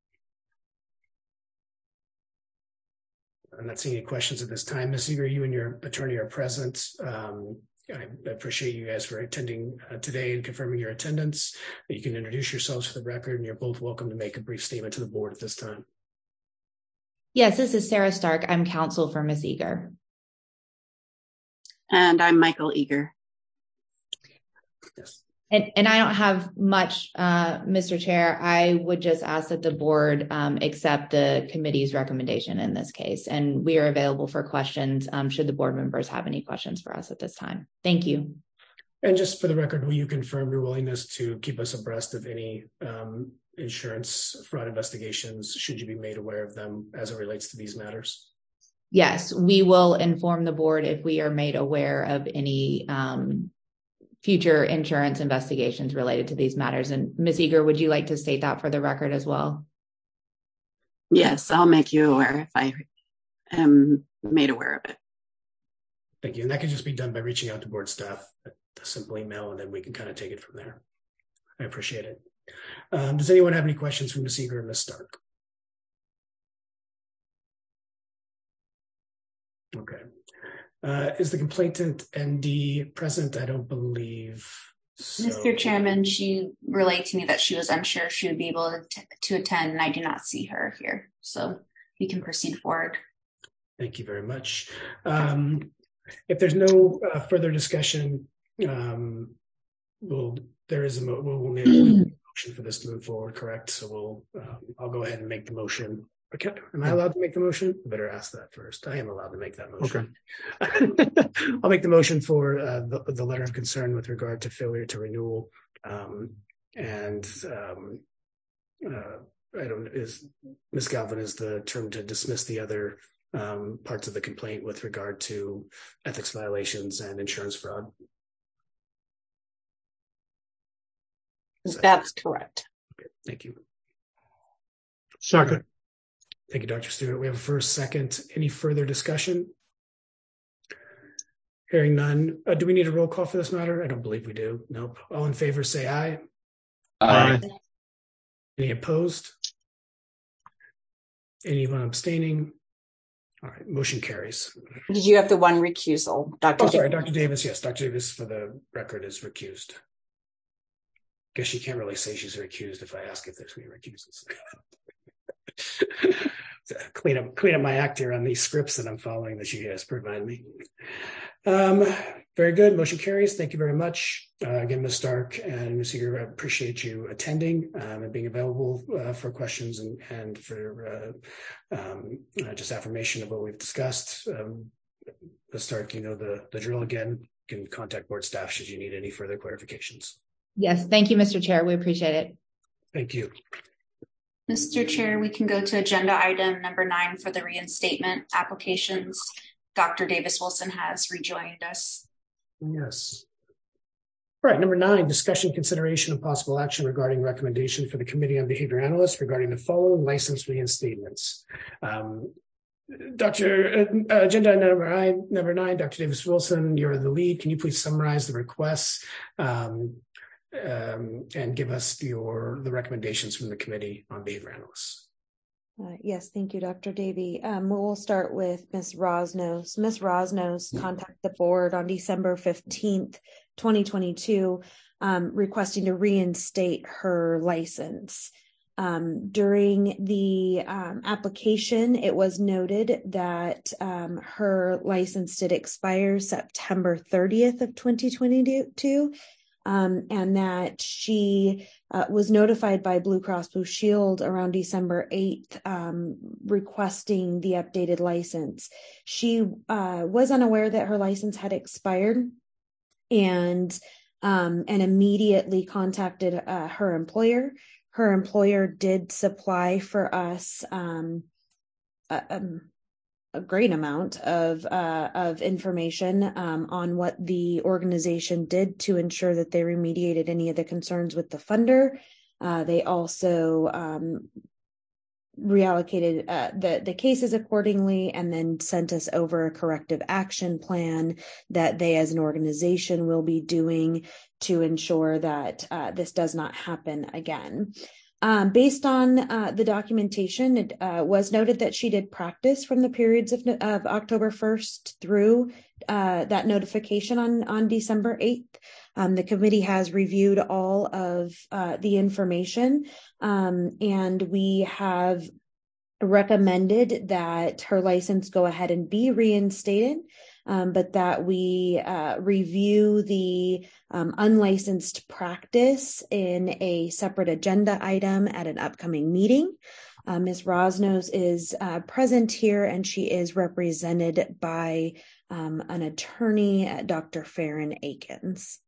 I'm not seeing any questions at this time. Ms. Eager, you and your attorney are present. I appreciate you guys for attending today and confirming your attendance. You can introduce yourselves for the record, and you're both welcome to make a brief statement to the board at this time. Yes, this is Sarah Stark. I'm counsel for Ms. Eager. And I'm Michael Eager. Yes. And I don't have much, Mr. Chair. I would just ask that the board accept the committee's recommendation in this case. And we are available for questions should the board members have any questions for us at this time. Thank you. And just for the record, will you confirm your willingness to keep us abreast of any insurance fraud investigations, should you be made aware of them as it relates to these matters? Yes, we will inform the board if we are made aware of any future insurance investigations related to these matters. And Ms. Eager, would you like to state that for the record as well? Yes, I'll make you aware if I am made aware of it. Thank you. And that can just be done by reaching out to board staff, a simple email, and then we can kind of take it from there. I appreciate it. Does anyone have any questions for Ms. Eager or Ms. Stark? Okay. Is the complainant ND present? I don't believe so. Mr. Chairman, she relayed to me that she was unsure she would be able to attend, and I do not see her here. So we can proceed forward. Thank you very much. If there's no further discussion, we'll make a motion for this to move forward, correct? So I'll go ahead and make the motion. Okay. Am I allowed to make the motion? I better ask that first. I am allowed to make that motion. Okay. I'll make the motion for the letter of concern with regard to failure to renewal. Ms. Galvin is the term to dismiss the other parts of the complaint with regard to ethics violations and insurance fraud. That's correct. Okay. Thank you. Second. Thank you, Dr. Stewart. We have a first, second. Any further discussion? Hearing none. Do we need a roll call for this matter? I don't believe we do. Nope. All in favor, say aye. Aye. Any opposed? Anyone abstaining? All right, motion carries. Did you have the one recusal, Dr. Oh, sorry, Dr. Davis. Yes, Dr. Davis, for the record, is recused. Guess she can't really say she's recused if I ask if there's any recusals. Clean up my act here on these scripts that I'm following that you guys provide me. Very good. Motion carries. Thank you very much. Again, Ms. Stark and Ms. Eager, I appreciate you attending and being available for questions and for just affirmation of what we've discussed. Ms. Stark, you know the drill again. You can contact board staff should you need any further clarifications. Yes. Thank you, Mr. Chair. We appreciate it. Thank you. Mr. Chair, we can go to agenda item number 9 for the reinstatement applications. Dr. Davis Wilson has rejoined us. Yes. All right, number 9, discussion, consideration, and possible action regarding recommendation for the Committee on Behavior Analysts regarding the following license reinstatements. Agenda number 9, Dr. Davis Wilson, you're the lead. Can you please summarize the requests and give us the recommendations from the Committee on Behavior Analysts? Yes, thank you, Dr. Davey. We'll start with Ms. Rosnos. Ms. Rosnos contacted the board on December 15th, 2022, requesting to reinstate her license. During the application, it was noted that her license did expire September 30th of 2022. And that she was notified by Blue Cross Blue Shield around December 8th, requesting the updated license. She was unaware that her license had expired and immediately contacted her employer. Her employer did supply for us a great amount of information on what the organization did to ensure that they remediated any of the concerns with the funder. They also reallocated the cases accordingly and then sent us over a corrective action plan that they as an organization will be doing to ensure that this does not happen again. Based on the documentation, it was noted that she did practice from the periods of October 1st through that notification on December 8th. The committee has reviewed all of the information, and we have recommended that her license go ahead and be reinstated, but that we review the unlicensed practice in a separate agenda item at an upcoming meeting. Ms. Rosnos is present here, and she is represented by an attorney, Dr. Farron Akins.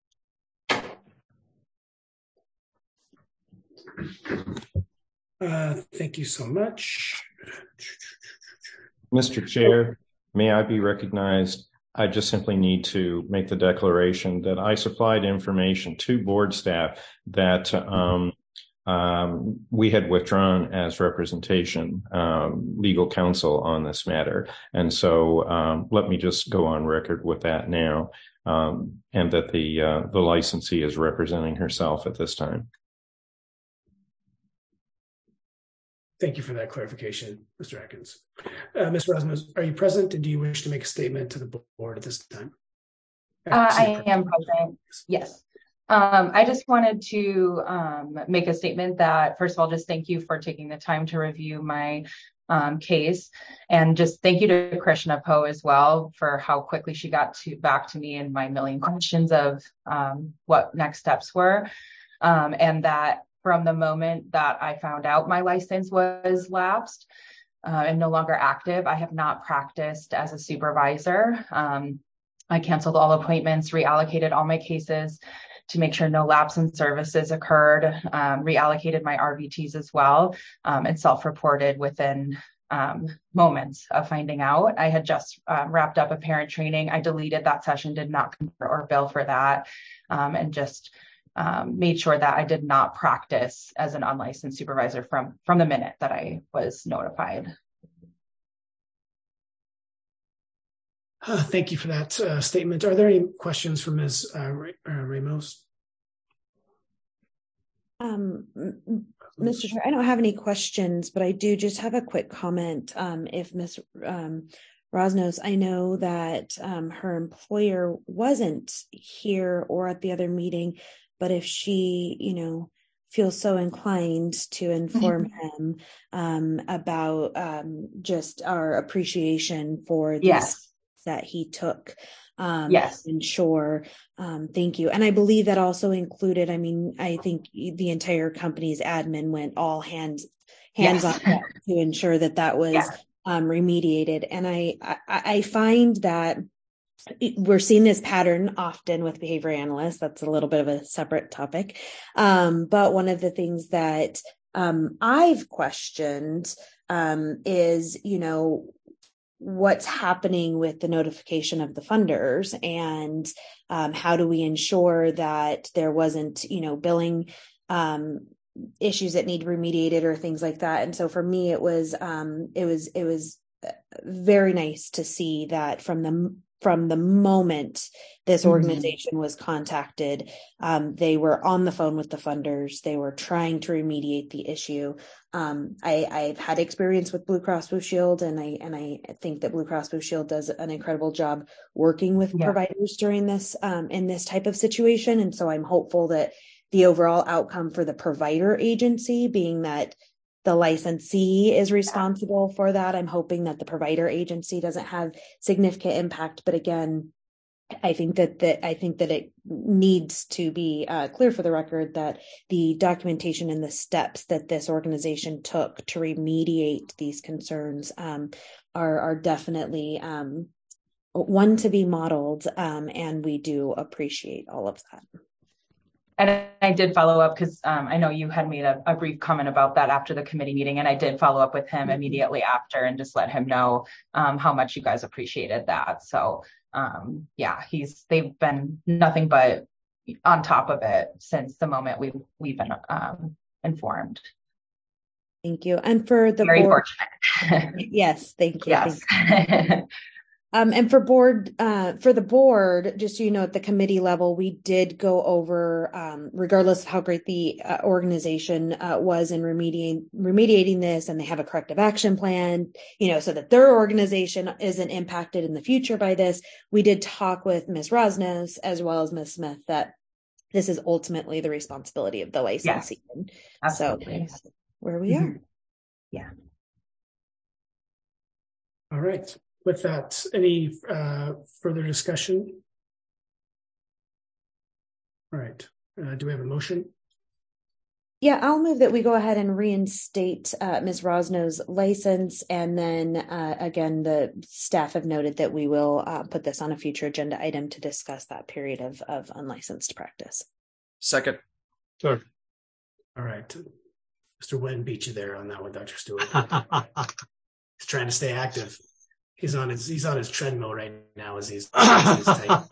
Thank you so much. Mr. Chair, may I be recognized? I just simply need to make the declaration that I supplied information to board staff that we had withdrawn as representation, legal counsel on this matter. And so let me just go on record with that now, and that the licensee is representing herself at this time. Thank you for that clarification, Mr. Atkins. Ms. Rosnos, are you present, and do you wish to make a statement to the board at this time? I am present, yes. I just wanted to make a statement that, first of all, just thank you for taking the time to review my case, and just thank you to Krishna Poe as well for how quickly she got back to me and my million questions of what next steps were, and that from the moment that I found out my license was lapsed and no longer active, I have not practiced as a supervisor. I canceled all appointments, reallocated all my cases to make sure no lapse in services occurred, reallocated my RVTs as well, and self-reported within moments of finding out. I had just wrapped up a parent training. I deleted that session, did not convert or bill for that, and just made sure that I did not practice as an unlicensed supervisor from the minute that I was notified. Thank you for that statement. Are there any questions for Ms. Ramos? Mr. Chair, I don't have any questions, but I do just have a quick comment. If Ms. Rosnos, I know that her employer wasn't here or at the other meeting, but if she, feels so inclined to inform him about just our appreciation for this that he took. And sure. Thank you. And I believe that also included, I think the entire company's admin went all hands on deck to ensure that was remediated. And I find that we're seeing this pattern often with behavior analysts. That's a little bit of a separate topic. But one of the things that I've questioned is, what's happening with the notification of the funders, and how do we ensure that there wasn't, billing issues that need remediated or things like that. And so for me, it was very nice to see that from the moment this organization was contacted, they were on the phone with the funders. They were trying to remediate the issue. I've had experience with Blue Cross Blue Shield, and I think that Blue Cross Blue Shield does an incredible job working with providers during this, in this type of situation. And so I'm hopeful that the overall outcome for the provider agency, being that the licensee is responsible for that, I'm hoping that the provider agency doesn't have significant impact. But again, I think that it needs to be clear for the record that the documentation and the steps that this organization took to remediate these concerns are definitely one to be modeled, and we do appreciate all of that. And I did follow up because I know you had made a brief comment about that after the committee meeting, and I did follow up with him immediately after and just let him know how much you guys appreciated that. So they've been nothing but on top of it since the moment we've been informed. Thank you. And for the very board, fortunate. Yes, thank you. Yes. Thank you. And for the board, just so you know, at the committee level, we did go over, regardless of how great the organization was in remediating this, and they have a corrective action plan, so that their organization isn't impacted in the future by this. We did talk with Ms. Rosnos as well as Ms. Smith that this is ultimately the responsibility of the licensee. Absolutely. So where we are. Yeah. All right. With that, any further discussion? All right. Do we have a motion? Yeah, I'll move that we go ahead and reinstate Ms. Rosno's license. And then again, the staff have noted that we will put this on a future agenda item to discuss that period of unlicensed practice. Second. Sure. All right. Mr. Wen beat you there on that one, Dr. Stewart. He's trying to stay active. He's on his treadmill right now as he's tight.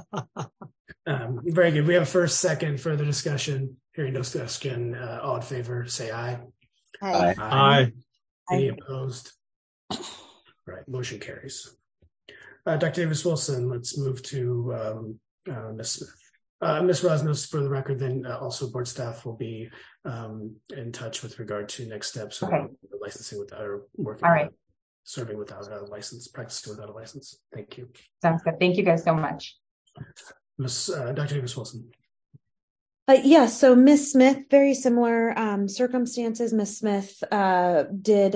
Very good. We have a first, second, further discussion. Hearing no discussion, all in favor, say aye. Aye. Aye. Any opposed? All right, motion carries. Dr. Davis-Wilson, let's move to Ms. Smith. Ms. Rosnos, for the record, then also board staff will be in touch with regard to next steps Okay. for licensing without or working. All right. Serving without a license, practicing without a license. Thank you. Sounds good. Thank you guys so much. Dr. Davis-Wilson. Yeah, so Ms. Smith, very similar circumstances. Ms. Smith did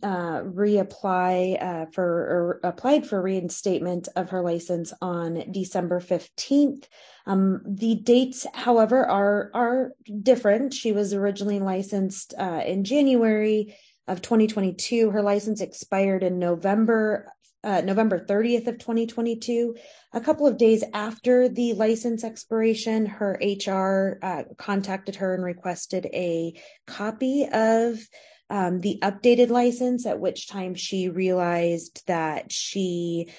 reapply applied for reinstatement of her license on December 15th. The dates, however, are different. She was originally licensed in January of 2022. Her license expired in November 30th of 2022. A couple of days after the license expiration, her HR contacted her and requested a copy of the updated license, at which time she realized that she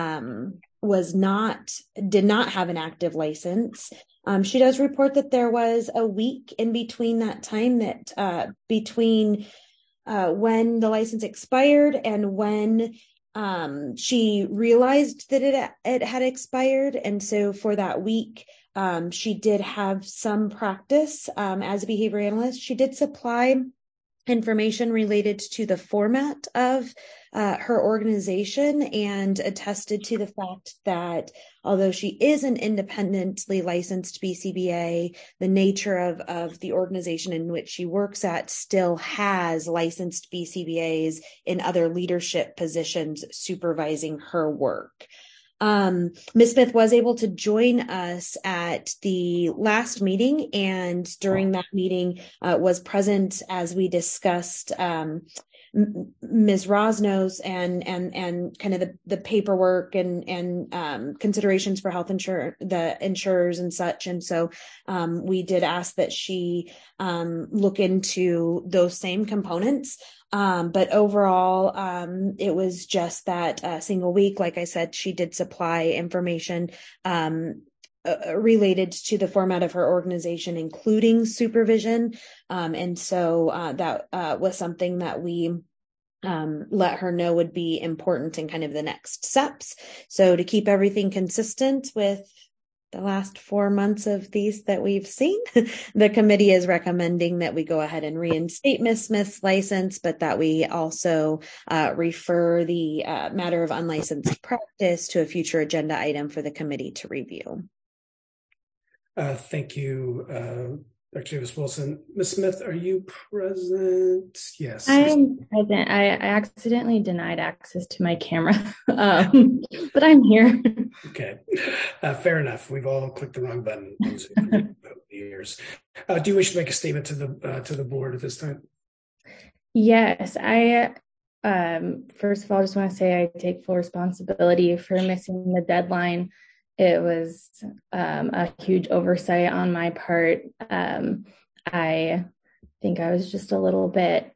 did not have an active license. She does report that there was a week in between that time, that between when the license expired and when she realized that it had expired. And so for that week, she did have some practice as a behavior analyst. She did supply information related to the format of her organization and attested to the fact that although she is an independently licensed BCBA, the nature of the organization in which she works at still has licensed BCBAs in other leadership positions supervising her work. Ms. Smith was able to join us at the last meeting, and during that meeting was present as we discussed Ms. Rosnos and kind of the paperwork and considerations for health insurance, the insurers and such. And so we did ask that she look into those same components. But overall, it was just that single week. Like I said, she did supply information related to the format of her organization, including supervision. And so that was something that we let her know would be important in kind of the next steps. So to keep everything consistent with the last 4 months of these that we've seen, the committee is recommending that we go ahead and reinstate Ms. Smith's license, but that we also refer the matter of unlicensed practice to a future agenda item for the committee to review. Thank you, Dr. Davis-Wilson. Ms. Smith, are you present? Yes. I am present. I accidentally denied access to my camera, but I'm here. Okay, fair enough. We've all clicked the wrong button over the years. Do you wish to make a statement to the board at this time? Yes, I first of all just want to say I take full responsibility for missing the deadline. It was a huge oversight on my part. I think I was just a little bit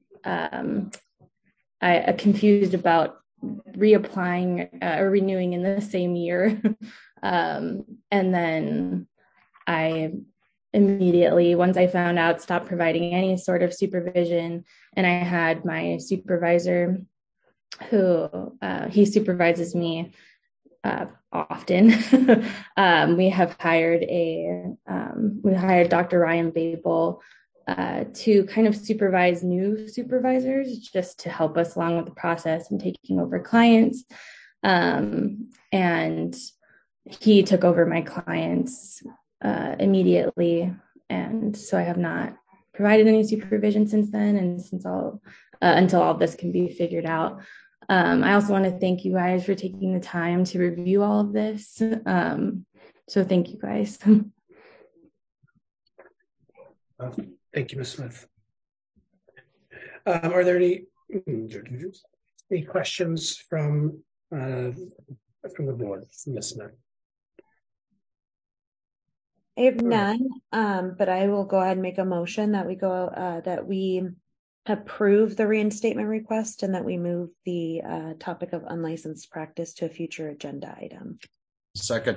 confused about reapplying or renewing in the same year. And then I immediately, once I found out, stopped providing any sort of supervision. And I had my supervisor who he supervises me often. We hired Dr. Ryan Babel to kind of supervise new supervisors, just to help us along with the process and taking over clients. And he took over my clients immediately. And so I have not provided any supervision since then, and until all this can be figured out. I also want to thank you guys for taking the time to review all of this. So thank you guys. Thank you, Ms. Smith. Are there any questions from the board, Ms. Smith? I have none, but I will go ahead and make a motion that we approve the reinstatement request and that we move the topic of unlicensed practice to a future agenda item. Second.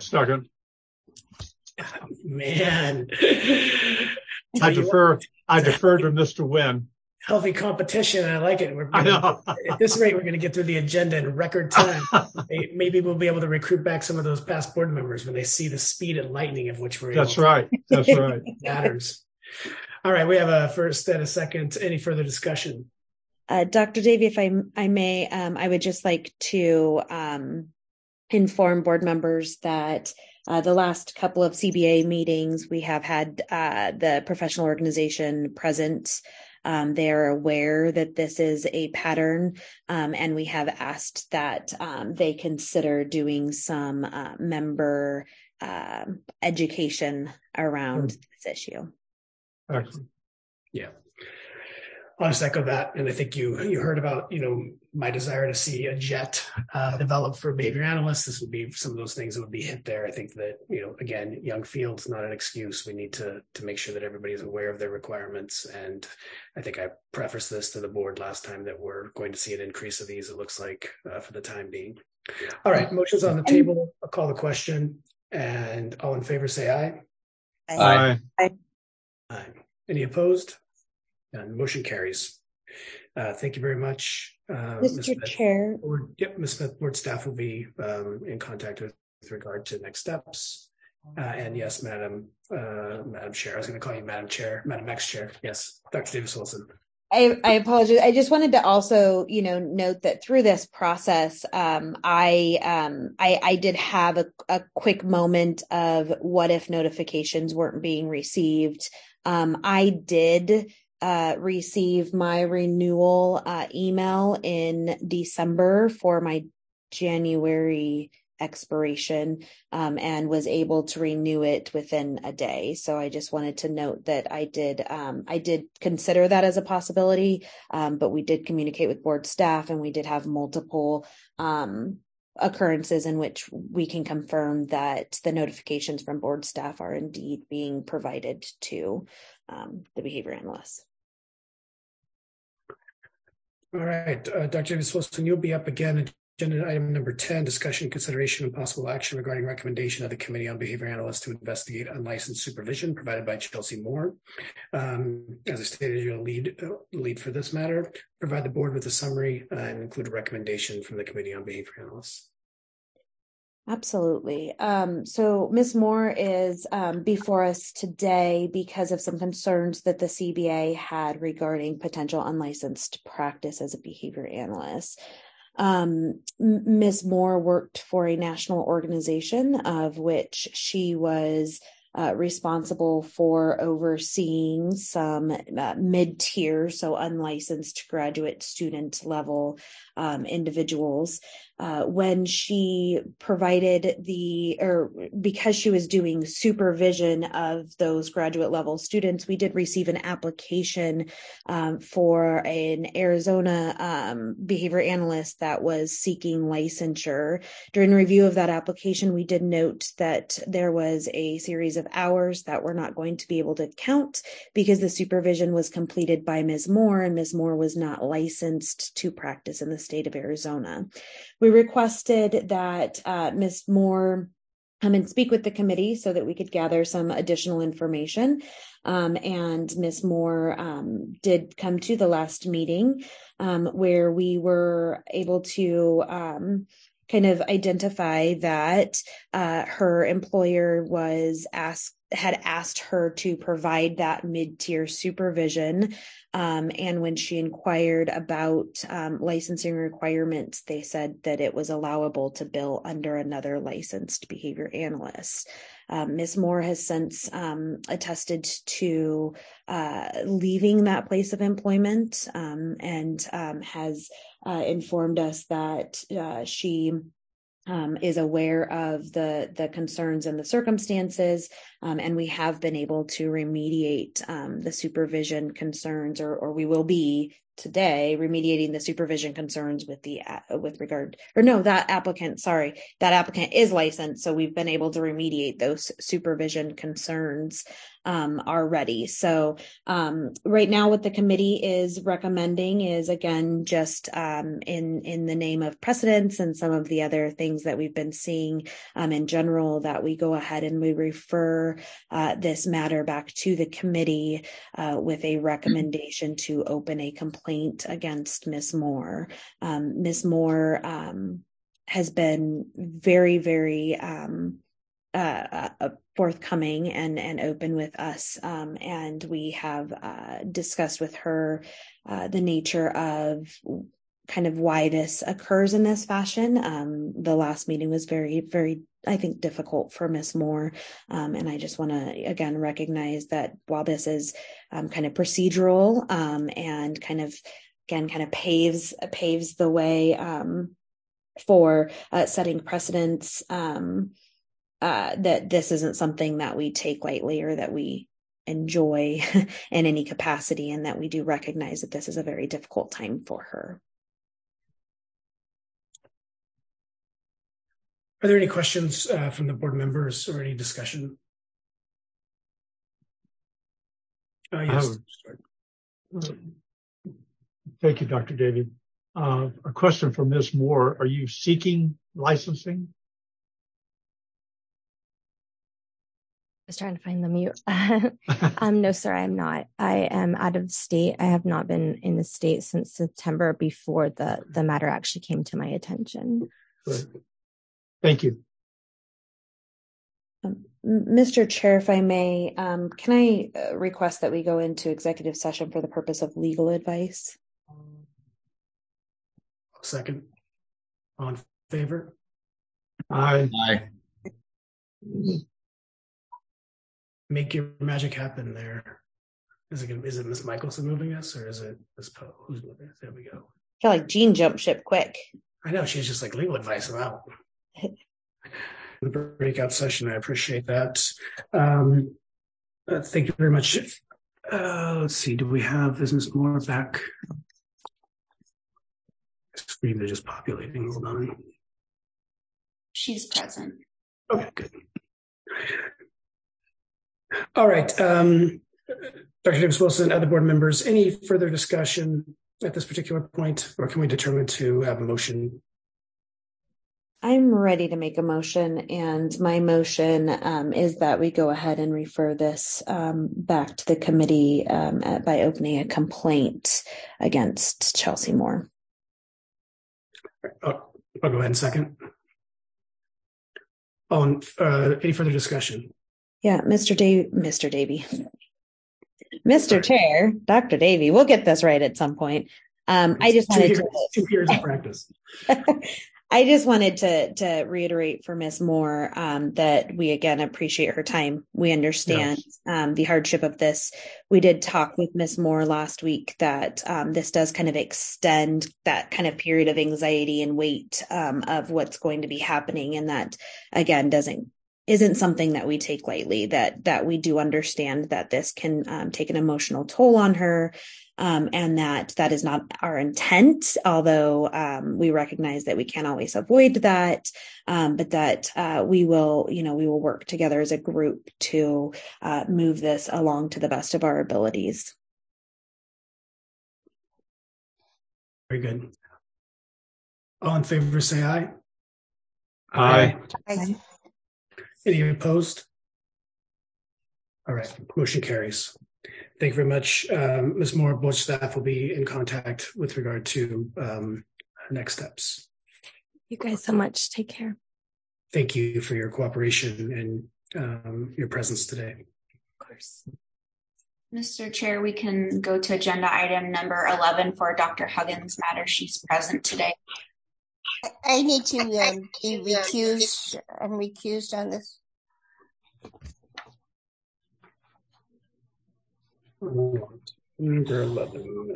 Man, I defer to Mr. Wynn. Healthy competition. I like it. I know. At this rate, we're going to get through the agenda in record time. Maybe we'll be able to recruit back some of those past board members when they see the speed and lightning of which we're able That's right. matters. All right. We have a first and a second. Any further discussion? Dr. Davey, if I may, I would just like to inform board members that the last couple of CBA meetings, we have had the professional organization present. They're aware that this is a pattern, and we have asked that they consider doing some member education around this issue. Excellent. Yeah. I'll just echo that. And I think you heard about, my desire to see a JET developed for behavior analysts. This would be some of those things that would be hit there. I think that, again, young field's not an excuse. We need to make sure that everybody is aware of their requirements. And I think I prefaced this to the board last time that we're going to see an increase of these, it looks like, for the time being. All right, motion's on the table. I'll call the question. And all in favor, say aye. Aye. Aye. Any opposed? And motion carries. Thank you very much. Mr. Chair. Ms. Smith, board staff will be in contact with regard to next steps. And yes, Madam Chair, I was going to call you Madam Chair, Madam Ex-Chair. Yes, Dr. Davis-Wilson. I apologize. I just wanted to also, note that through this process, I did have a quick moment of what if notifications weren't being received. I did receive my renewal email in December for my January expiration, and was able to renew it within a day. So I just wanted to note that I did consider that as a possibility, but we did communicate with board staff, and we did have multiple occurrences in which we can confirm that the notifications from board staff are indeed being provided to the behavior analysts. All right, Dr. Davis-Wilson, you'll be up again. Agenda item number 10, discussion, consideration, and possible action regarding recommendation of the Committee on Behavior Analysts to investigate unlicensed supervision provided by Chelsea Moore. As I stated, you'll lead for this matter. Provide the board with a summary and include a recommendation from the Committee on Behavior Analysts. Absolutely. So Ms. Moore is before us today because of some concerns that the CBA had regarding potential unlicensed practice as a behavior analyst. Ms. Moore worked for a national organization of which she was responsible for overseeing some mid-tier, so unlicensed graduate student level individuals. When she provided because she was doing supervision of those graduate level students, we did receive an application for an Arizona behavior analyst that was seeking licensure. During review of that application, we did note that there was a series of hours that were not going to be able to count because the supervision was completed by Ms. Moore, and Ms. Moore was not licensed to practice in the state of Arizona. We requested that Ms. Moore come and speak with the committee so that we could gather some additional information. And Ms. Moore did come to the last meeting where we were able to kind of identify that her employer was had asked her to provide that mid-tier supervision. And when she inquired about licensing requirements, they said that it was allowable to bill under another licensed behavior analyst. Ms. Moore has since attested to leaving that place of employment and has informed us that she is aware of the concerns and the circumstances, and we have been able to remediate the supervision concerns, or we will be today remediating the supervision concerns that applicant is licensed, so we've been able to remediate those supervision concerns already. So right now what the committee is recommending is, again, just in the name of precedence and some of the other things that we've been seeing in general, that we go ahead and we refer this matter back to the committee with a recommendation to open a complaint against Ms. Moore. Ms. Moore has been very, very forthcoming and open with us, and we have discussed with her the nature of kind of why this occurs in this fashion. The last meeting was very, very, I think, difficult for Ms. Moore, and I just want to again recognize that while this is kind of procedural and kind of paves the way for setting precedents, that this isn't something that we take lightly or that we enjoy in any capacity, and that we do recognize that this is a very difficult time for her. Are there any questions from the board members or any discussion? Yes. Thank you, Dr. David. A question from Ms. Moore. Are you seeking licensing? I was trying to find the mute. No, sir, I'm not. I am out of state. I have not been in the state since September, before the matter actually came to my attention. Good. Thank you. Mr. Chair, if I may, can I request that we go into executive session for the purpose of legal advice? Second. All in favor? Aye. Aye. Make your magic happen there. Is it Ms. Michelson moving us, or is it Ms. Poe? Who's moving us? There we go. I feel like Jean jumped ship quick. I know, she's just like, legal advice, I'm out. The breakout session, I appreciate that. Thank you very much. Let's see, do we have Ms. Moore back? Screen is just populating. Hold on. She's present. Okay, good. All right. Dr. Davis Wilson, other board members, any further discussion at this particular point, or can we determine to have a motion? I'm ready to make a motion, and my motion is that we go ahead and refer this back to the committee by opening a complaint against Chelsea Moore. I'll go ahead and second. On any further discussion? Yeah, Mr. Chair, Dr. Davey, we'll get this right at some point. I just wanted 2 years of practice. I just wanted to reiterate for Ms. Moore that we again appreciate her time. We understand the hardship of this. We did talk with Ms. Moore last week that this does kind of extend that kind of period of anxiety and weight of what's going to be happening, and that again isn't something that we take lightly, that we do understand that this can take an emotional toll on her, and that is not our intent, although we recognize that we can't always avoid that, but that we will work together as a group to move this along to the best of our abilities. Very good. All in favor, say aye. Aye. Aye. Any opposed? All right, motion carries. Thank you very much. Ms. Moore, board staff will be in contact with regard to next steps. You guys so much. Take care. Thank you for your cooperation your presence today. Of course. Mr. Chair, we can go to agenda item number 11 for Dr. Huggins' matter. She's present today. I need to be recused. I'm recused on this. Number 11.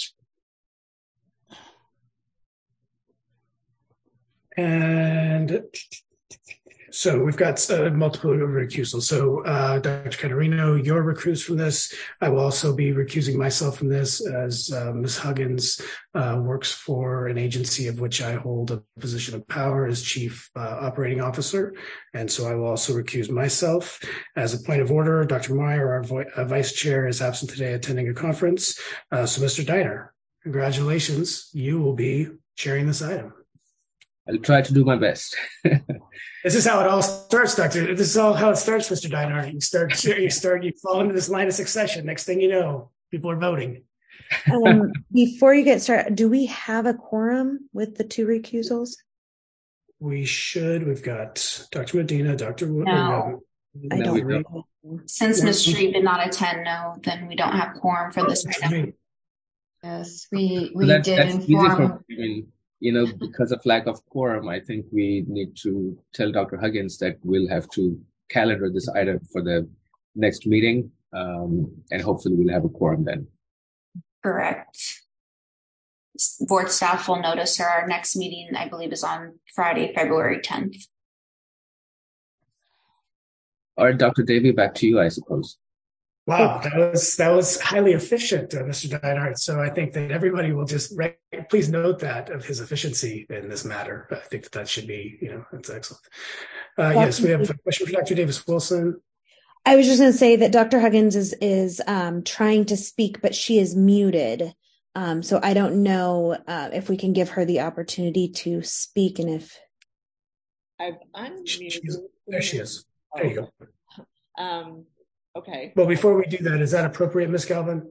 And so we've got multiple recusals. So Dr. Caterino, you're recused from this. I will also be recusing myself from this as Ms. Huggins works for an agency of which I hold a position of power as Chief Operating Officer. And so I will also recuse myself. As a point of order, Dr. Meyer, our Vice Chair, is absent today attending a conference. So Mr. Diner, congratulations. You will be chairing this item. I'll try to do my best. This is how it all starts, Doctor. This is all how it starts, Mr. Diner. You fall into this line of succession. Next thing you know, people are voting. Before you get started, do we have a quorum with the two recusals? We should. We've got Dr. Medina, Dr. Wood. No. I don't. Since Ms. Shreve did not attend, no, then we don't have quorum for this item. Yes, we So did that's easy inform. because of lack of quorum, I think we need to tell Dr. Huggins that we'll have to calendar this item for the next meeting, and hopefully we'll have a quorum then. Correct. Board staff will notice our next meeting, I believe, is on Friday, February 10th. All right, Dr. Davey, back to you, I suppose. Wow, that was highly efficient, Mr. Deinhardt. So I think that everybody will just please note that of his efficiency in this matter. I think that should be, that's excellent. Yes, we have a question for Dr. Davis Wilson. I was just going to say that Dr. Huggins is trying to speak, but she is muted. So I don't know if we can give her the opportunity to speak, and if I've unmuted. There she is. There you go. Okay. Well, before we do that, is that appropriate, Ms. Galvin?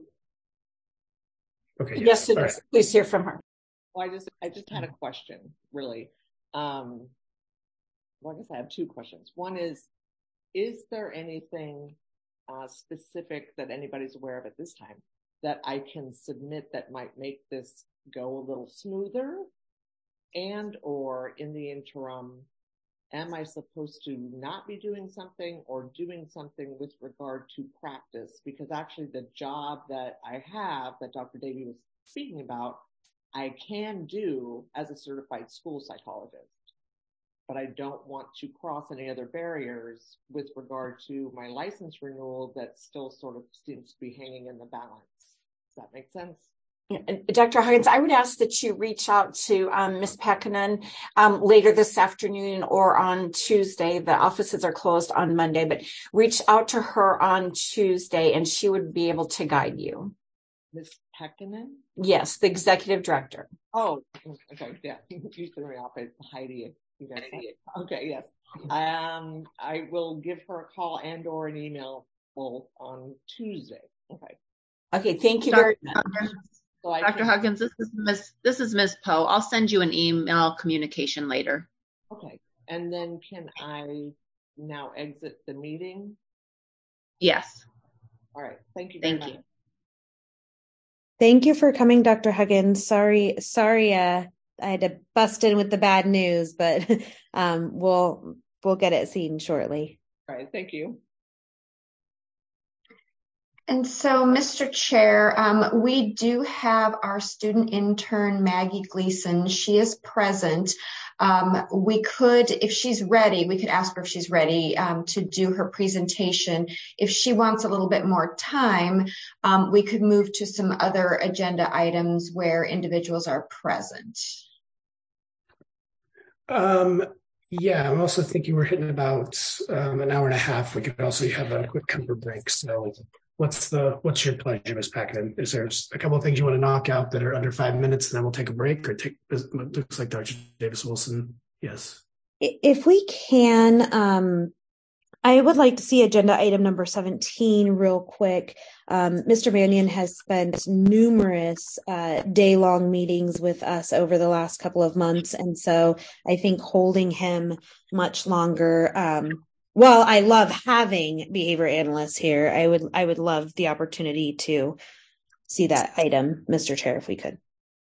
Okay. Yes, it is. Right. Please hear from her. Well, I just had a question, really. Well, I guess I have two questions. One is there anything specific that anybody's aware of at this time that I can submit that might make this go a little smoother? And or in the interim, am I supposed to not be doing something or doing something with regard to practice? Because actually the job that I have that Dr. Davey was speaking about, I can do as a certified school psychologist, but I don't want to cross any other barriers with regard to my license renewal that still sort of seems to be hanging in the balance. Does that make sense? Dr. Huggins, I would ask that you reach out to Ms. Pekkanen later this afternoon or on Tuesday. The offices are closed on Monday, but reach out to her on Tuesday and she would be able to guide you. Ms. Pekkanen? Yes, the executive director. Oh, okay. Yeah, you threw me off. It's Heidi. Okay, yes. I will give her a call and or an email both on Tuesday. Okay. Okay, thank you very much. Dr. Huggins, this is Ms. Poe. I'll send you an email communication later. Okay. And then can I now exit the meeting? Yes. All right. Thank you very much. Thank you for coming, Dr. Huggins. Sorry, I had to bust in with the bad news, but we'll get it seen shortly. All right. Thank you. And so, Mr. Chair, we do have our student intern, Maggie Gleason. She is present. We could, if she's ready, we could ask her if she's ready to do her presentation. If she wants a little bit more time, we could move to some other agenda items where individuals are present. Yeah, I'm also thinking we're hitting about an hour and a half. We could also have a quick comfort break. So what's your pleasure, Ms. Pekkanen? Is there a couple of things you want to knock out that are under 5 minutes, and then we'll take a break, or looks like Dr. Davis Wilson? Yes. If we can, I would like to see agenda item number 17 real quick. Mr. Mannion has spent numerous day-long meetings with us over the last couple of months, and so I think holding him much longer while I love having behavior analysts here, I would love the opportunity to see that item, Mr. Chair, if we could.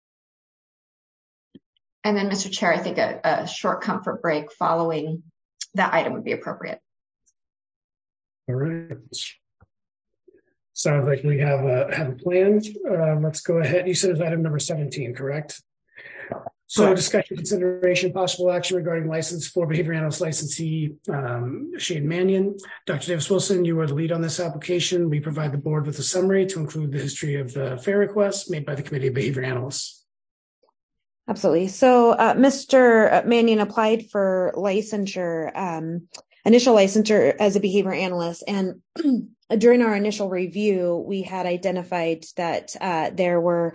And then, Mr. Chair, I think a short comfort break following that item would be appropriate. All right. Sounds like we have a plan. Let's go ahead. You said it's item number 17, correct? So discussion, consideration, possible action regarding license for behavior analyst licensee Shane Mannion. Dr. Davis-Wilson, you are the lead on this application. We provide the board with a summary to include the history of the FAIR request made by the Committee of Behavior Analysts. Absolutely. So Mr. Mannion applied for licensure, initial licensure as a behavior analyst. And during our initial review, we had identified that there were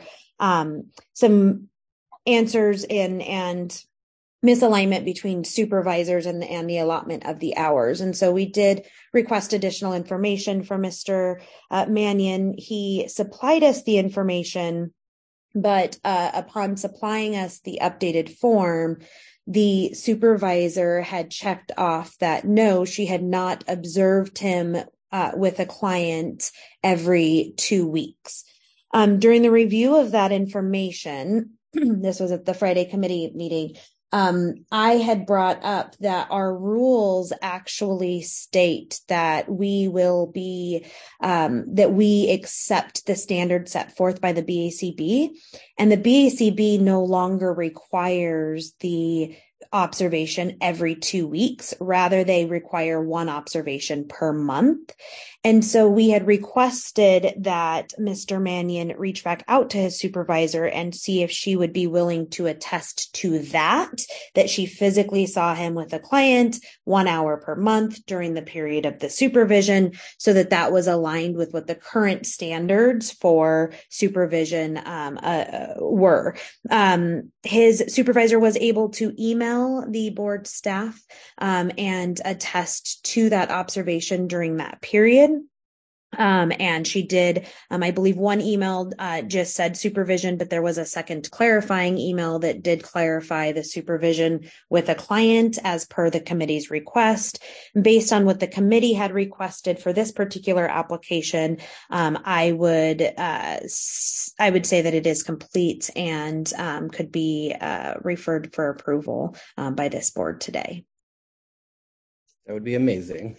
some answers and misalignment between supervisors and the allotment of the hours. And so we did request additional information from Mr. Mannion. He supplied us the information, but upon supplying us the updated form, the supervisor had checked off that no, she had not observed him with a client every 2 weeks. During the review of that information, this was at the Friday committee meeting, I had brought up that our rules actually state that we will be, that we accept the standard set forth by the BACB, and the BACB no longer requires the observation every 2 weeks. Rather, they require one observation per month. And so we had requested that Mr. Mannion reach back out to his supervisor and see if she would be willing to attest to that she physically saw him with a client 1 hour per month during the period of the supervision, so that was aligned with what the current standards for supervision were. His supervisor was able to email the board staff and attest to that observation during that period. And she did, I believe one email just said supervision, but there was a second clarifying email that did clarify the supervision with a client as per the committee's request. Based on what the committee had requested for this particular application, I would say that it is complete and could be referred for approval by this board today. That would be amazing.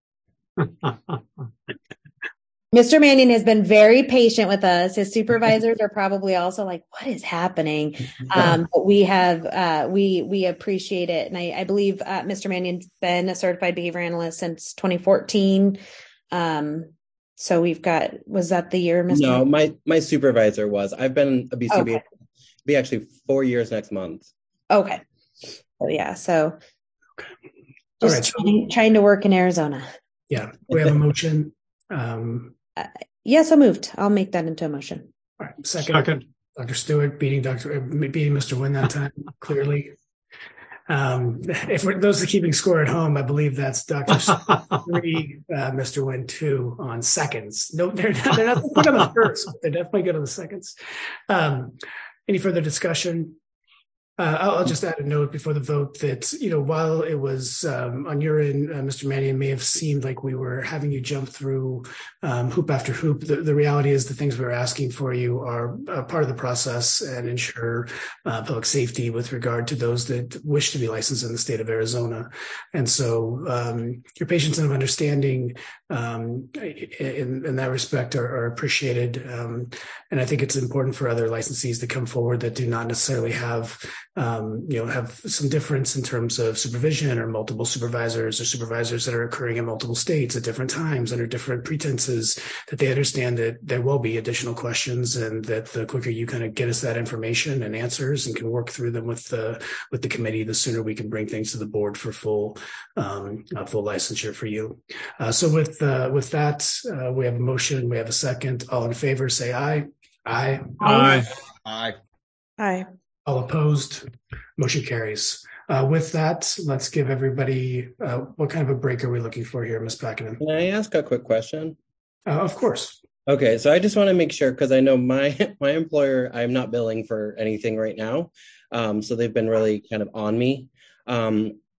Mr. Mannion has been very patient with us. His supervisors are probably also like, what is happening? But we have, we appreciate it. And I believe Mr. Mannion's been a certified behavior analyst since 2014. So we've got, was that the year, Mr. No, my supervisor was. I've been a BCB, Okay. Be actually 4 years next month. Okay. Oh yeah. So Just trying to work in Arizona. Yeah. We have a motion. Yes, I moved. I'll make that into a motion. All right. Second. Dr. Stewart beating Mr. Wynn that time, clearly. If those are keeping score at home, I believe that's Dr. 3, Mr. Wynn 2 on seconds. No, they're not good on the first, but they're definitely good on the seconds. Any further discussion? I'll just add a note before the vote that, while it was on your end, Mr. Mannion, may have seemed like we were having you jump through hoop after hoop. The reality is the things we're asking for you are part of the process and ensure public safety with regard to those that wish to be licensed in the state of Arizona. And so your patience and understanding in that respect are appreciated. And I think it's important for other licensees to come forward that do not necessarily have some difference in terms of supervision or multiple supervisors or supervisors that are occurring in multiple states at different times under different pretenses, that they understand that there will be additional questions and that the quicker you kind of get us that information and answers and can work through them with the committee, the sooner we can bring things to the board for full licensure for you. So with that, we have a motion, we have a second. All in favor, say aye. Aye. Aye. Aye. Aye. All opposed, motion carries. With that, let's give everybody, what kind of a break are we looking for here, Ms. Packinen? Can I ask a quick question? Of course. Okay, so I just want to make sure, because I know my employer, I'm not billing for anything right now. So they've been really kind of on me.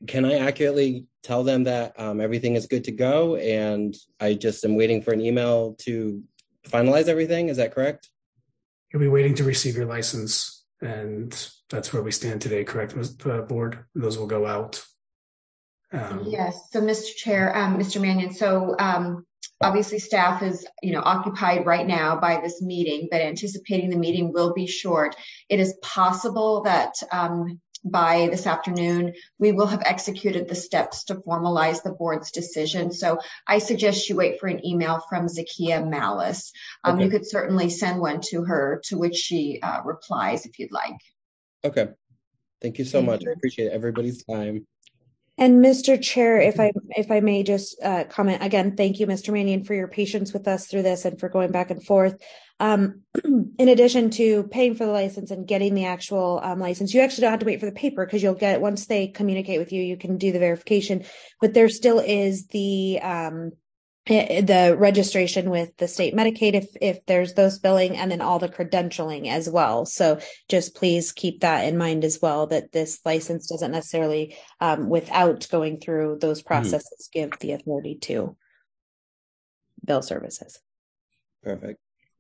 can I accurately tell them that everything is good to go and I just am waiting for an email to finalize everything? Is that correct? You'll be waiting to receive your license, and that's where we stand today, correct, Board? Those will go out. Yes. So, Mr. Chair, Mr. Mannion, so obviously staff is, occupied right now by this meeting, but anticipating the meeting will be short. It is possible that by this afternoon, we will have executed the steps to formalize the board's decision. So I suggest you wait for an email from Zakia Malice. You could certainly send one to her, to which she replies if you'd like. Okay. Thank you so much. I appreciate everybody's time. And Mr. Chair, if I may just comment again, thank you, Mr. Mannion, for your patience with us through this and for going back and forth. In addition to paying for the license and getting the actual license, you actually don't have to wait for the paper because you'll get it once they communicate with you. You can do the verification, but there still is the registration with the state Medicaid if there's those billing, and then all the credentialing as well. So just please keep that in mind as well, that this license doesn't necessarily, without going through those processes, give the authority to bill services. Perfect.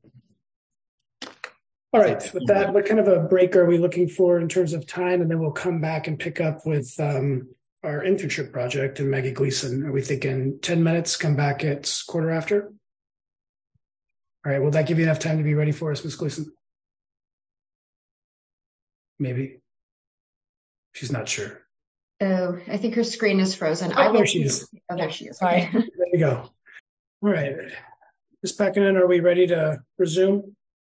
All right. With that, what kind of a break are we looking for in terms of time? And then we'll come back and pick up with our internship project and Maggie Gleason. Are we thinking 10 minutes, come back at 15:15? All right. Will that give you enough time to be ready for us, Ms. Gleason? Maybe. She's not sure. Oh, I think her screen is frozen. There she is. Oh, there she is. Okay. There you go. All right. Ms. Pekkanen, are we ready to resume?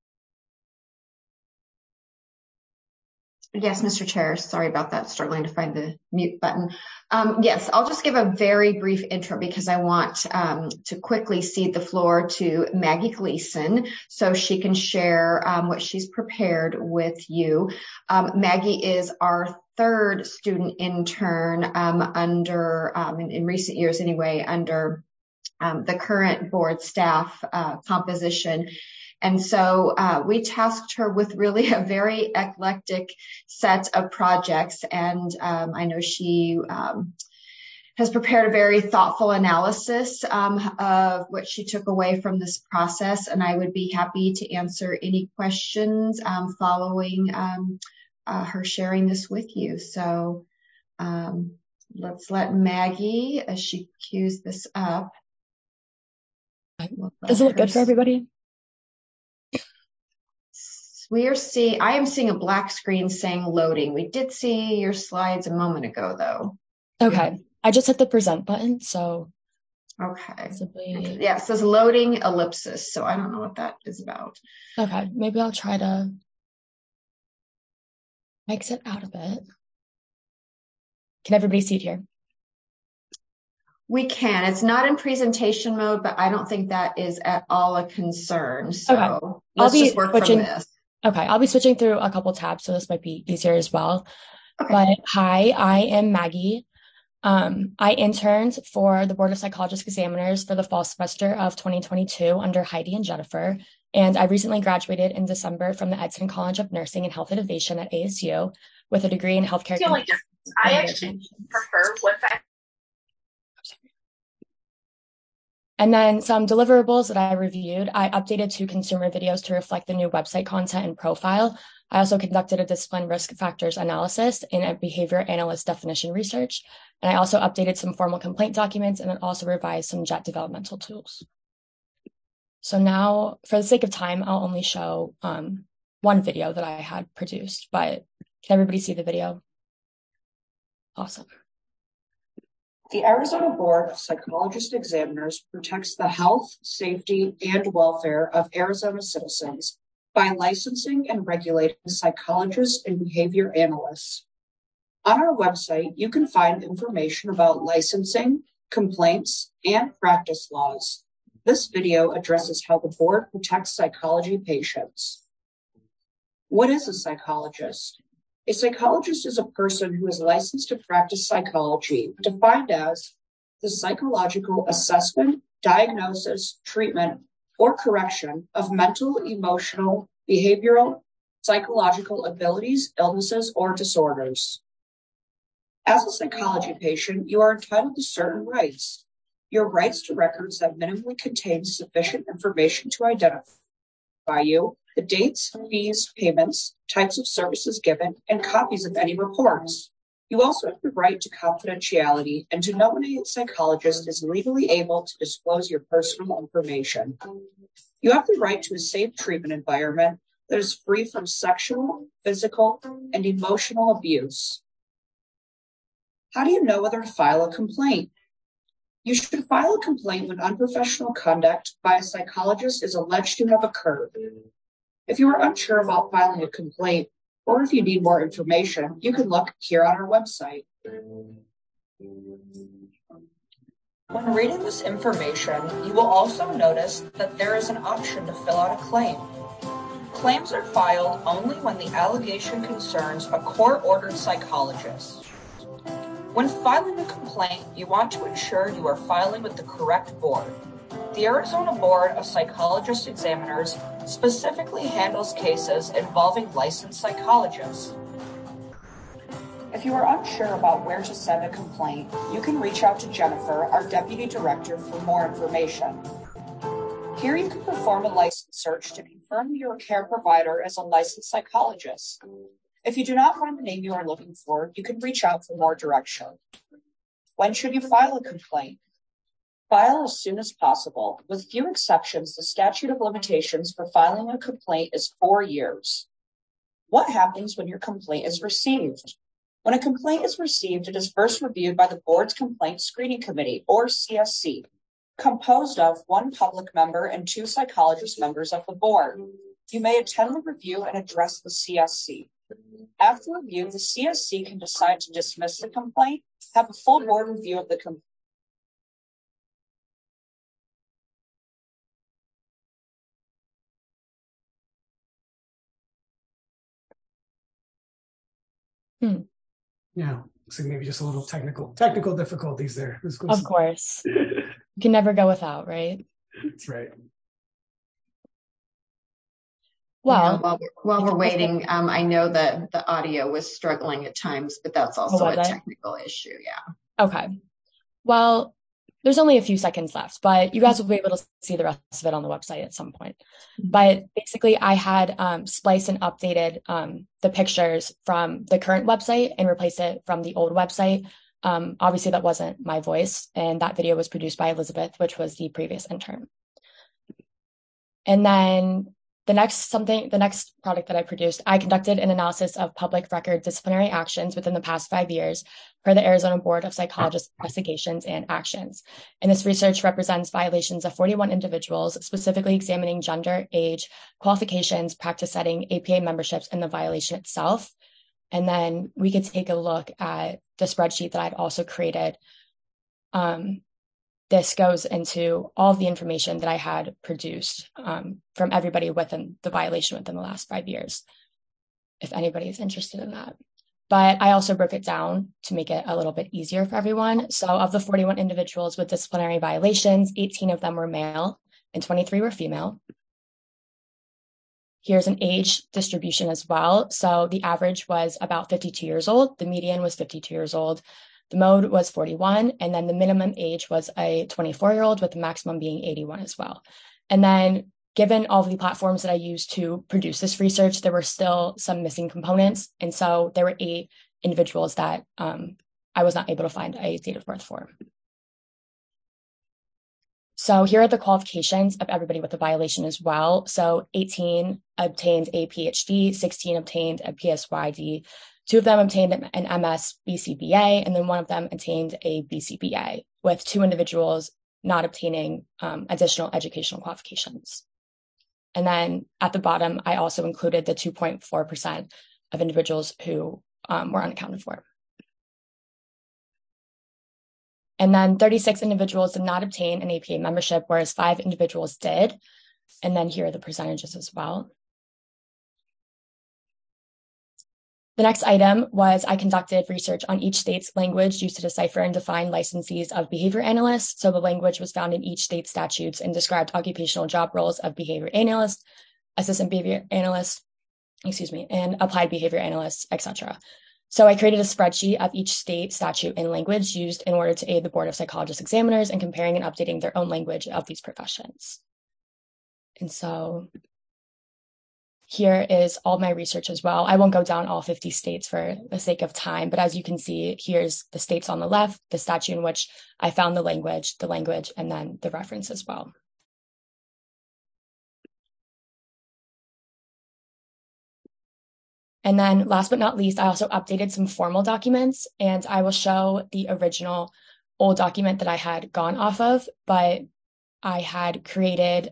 Yes, Mr. Chair. Sorry about that. Struggling to find the mute button. Yes, I'll just give a very brief intro because I want to quickly cede the floor to Maggie Gleason so she can share what she's prepared with you. Maggie is our third student intern under, in recent years anyway, under the current board staff composition. And so we tasked her with really a very eclectic set of projects. And I know she has prepared a very thoughtful analysis of what she took away from this process. And I would be happy to answer any questions following her sharing this with you. So let's let Maggie, as she cues this up. Does it look good for everybody? I am seeing a black screen saying loading. We did see your slides a moment ago, though. Okay. I just hit the present button, so. Okay. Yeah, it says loading ellipsis, so I don't know what that is about. Okay. Maybe I'll try to exit out of it. Can everybody see it here? We can. It's not in presentation mode, but I don't think that is at all a concern. So okay. Let's just work from this. Okay, I'll be switching through a couple tabs, so this might be easier as well. Okay. But hi, I am Maggie. I interned for the Board of Psychologist Examiners for the fall semester of 2022 under Heidi and Jennifer. And I recently graduated in December from the Edson College of Nursing and Health Innovation at ASU with a degree in healthcare. I actually prefer what that. And then some deliverables that I reviewed. I updated 2 consumer videos to reflect the new website content and profile. I also conducted a discipline risk factors analysis and a behavior analyst definition research. And I also updated some formal complaint documents and then also revised some JET developmental tools. So now, for the sake of time, I'll only show one video that I had produced, but can everybody see the video? Awesome. The Arizona Board of Psychologist Examiners protects the health, safety, and welfare of Arizona citizens by licensing and regulating psychologists and behavior analysts. On our website, you can find information about licensing, complaints, and practice laws. This video addresses how the board protects psychology patients. What is a psychologist? A psychologist is a person who is licensed to practice psychology, defined as the psychological assessment, diagnosis, treatment, or correction of mental, emotional, behavioral, psychological abilities, illnesses, or disorders. As a psychology patient, you are entitled to certain rights. Your rights to records that minimally contain sufficient information to identify you, the dates, fees, payments, types of services given, and copies of any reports. You also have the right to confidentiality and to know when a psychologist is legally able to disclose your personal information. You have the right to a safe treatment environment that is free from sexual, physical, and emotional abuse. How do you know whether to file a complaint? You should file a complaint when unprofessional conduct by a psychologist is alleged to have occurred. If you are unsure about filing a complaint, or if you need more information, you can look here on our website. When reading this information, you will also notice that there is an option to fill out a claim. Claims are filed only when the allegation concerns a court-ordered psychologist. When filing a complaint, you want to ensure you are filing with the correct board. The Arizona Board of Psychologist Examiners specifically handles cases involving licensed psychologists. If you are unsure about where to send a complaint, you can reach out to Jennifer, our Deputy Director, for more information. Here you can perform a license search to confirm your care provider as a licensed psychologist. If you do not find the name you are looking for, you can reach out for more direction. When should you file a complaint? File as soon as possible. With few exceptions, the statute of limitations for filing a complaint is 4 years. What happens when your complaint is received? When a complaint is received, it is first reviewed by the board's Complaint Screening Committee, or CSC, composed of 1 public member and 2 psychologist members of the board. You may attend the review and address the CSC. After review, the CSC can decide to dismiss the complaint, have a full board review of the complaint. Yeah, so maybe just a little technical difficulties there. Of course. You can never go without, right? That's right. Well, while we're waiting, I know that the audio was struggling at times, but that's also a technical issue. Yeah. Okay. Well, there's only a few seconds left, but you guys will be able to see the rest of it on the website at some point. But basically, I had spliced and updated the pictures from the current website and replaced it from the old website. Obviously, that wasn't my voice, and that video was produced by Elizabeth, which was the previous intern. And then the next product that I produced, I conducted an analysis of public record disciplinary actions within the past 5 years per the Arizona Board of Psychologists Investigations and Actions. And this research represents violations of 41 individuals, specifically examining gender, age, qualifications, practice setting, APA memberships, and the violation itself. And then we could take a look at the spreadsheet that I'd also created. This goes into all of the information that I had produced from everybody within the violation within the last 5 years, if anybody is interested in that. But I also broke it down to make it a little bit easier for everyone. So of the 41 individuals with disciplinary violations, 18 of them were male and 23 were female. Here's an age distribution as well. So the average was about 52 years old. The median was 52 years old. The mode was 41, and then the minimum age was a 24-year-old with the maximum being 81 as well. And then given all of the platforms that I used to produce this research, there were still some missing components. And so there were 8 individuals that I was not able to find a date of birth for. So here are the qualifications of everybody with a violation as well. So 18 obtained a PhD, 16 obtained a PsyD, 2 of them obtained an MS BCBA, and then 1 of them attained a BCBA, with 2 individuals not obtaining additional educational qualifications. And then at the bottom, I also included the 2.4% of individuals who were unaccounted for. And then 36 individuals did not obtain an APA membership, whereas 5 individuals did. And then here are the percentages as well. The next item was I conducted research on each state's language used to decipher and define licensees of behavior analysts. So the language was found in each state's statutes and described occupational job roles of behavior analyst, assistant behavior analyst, and applied behavior analysts, etc. So I created a spreadsheet of each state statute and language used in order to aid the Board of Psychologist Examiners in comparing and updating their own language of these professions. And so here is all my research as well. I won't go down all 50 states for the sake of time, but as you can see, here's the states on the left, the statute in which I found the language, and then the reference as well. And then last but not least, I also updated some formal documents, and I will show the original old document that I had gone off of, but I had created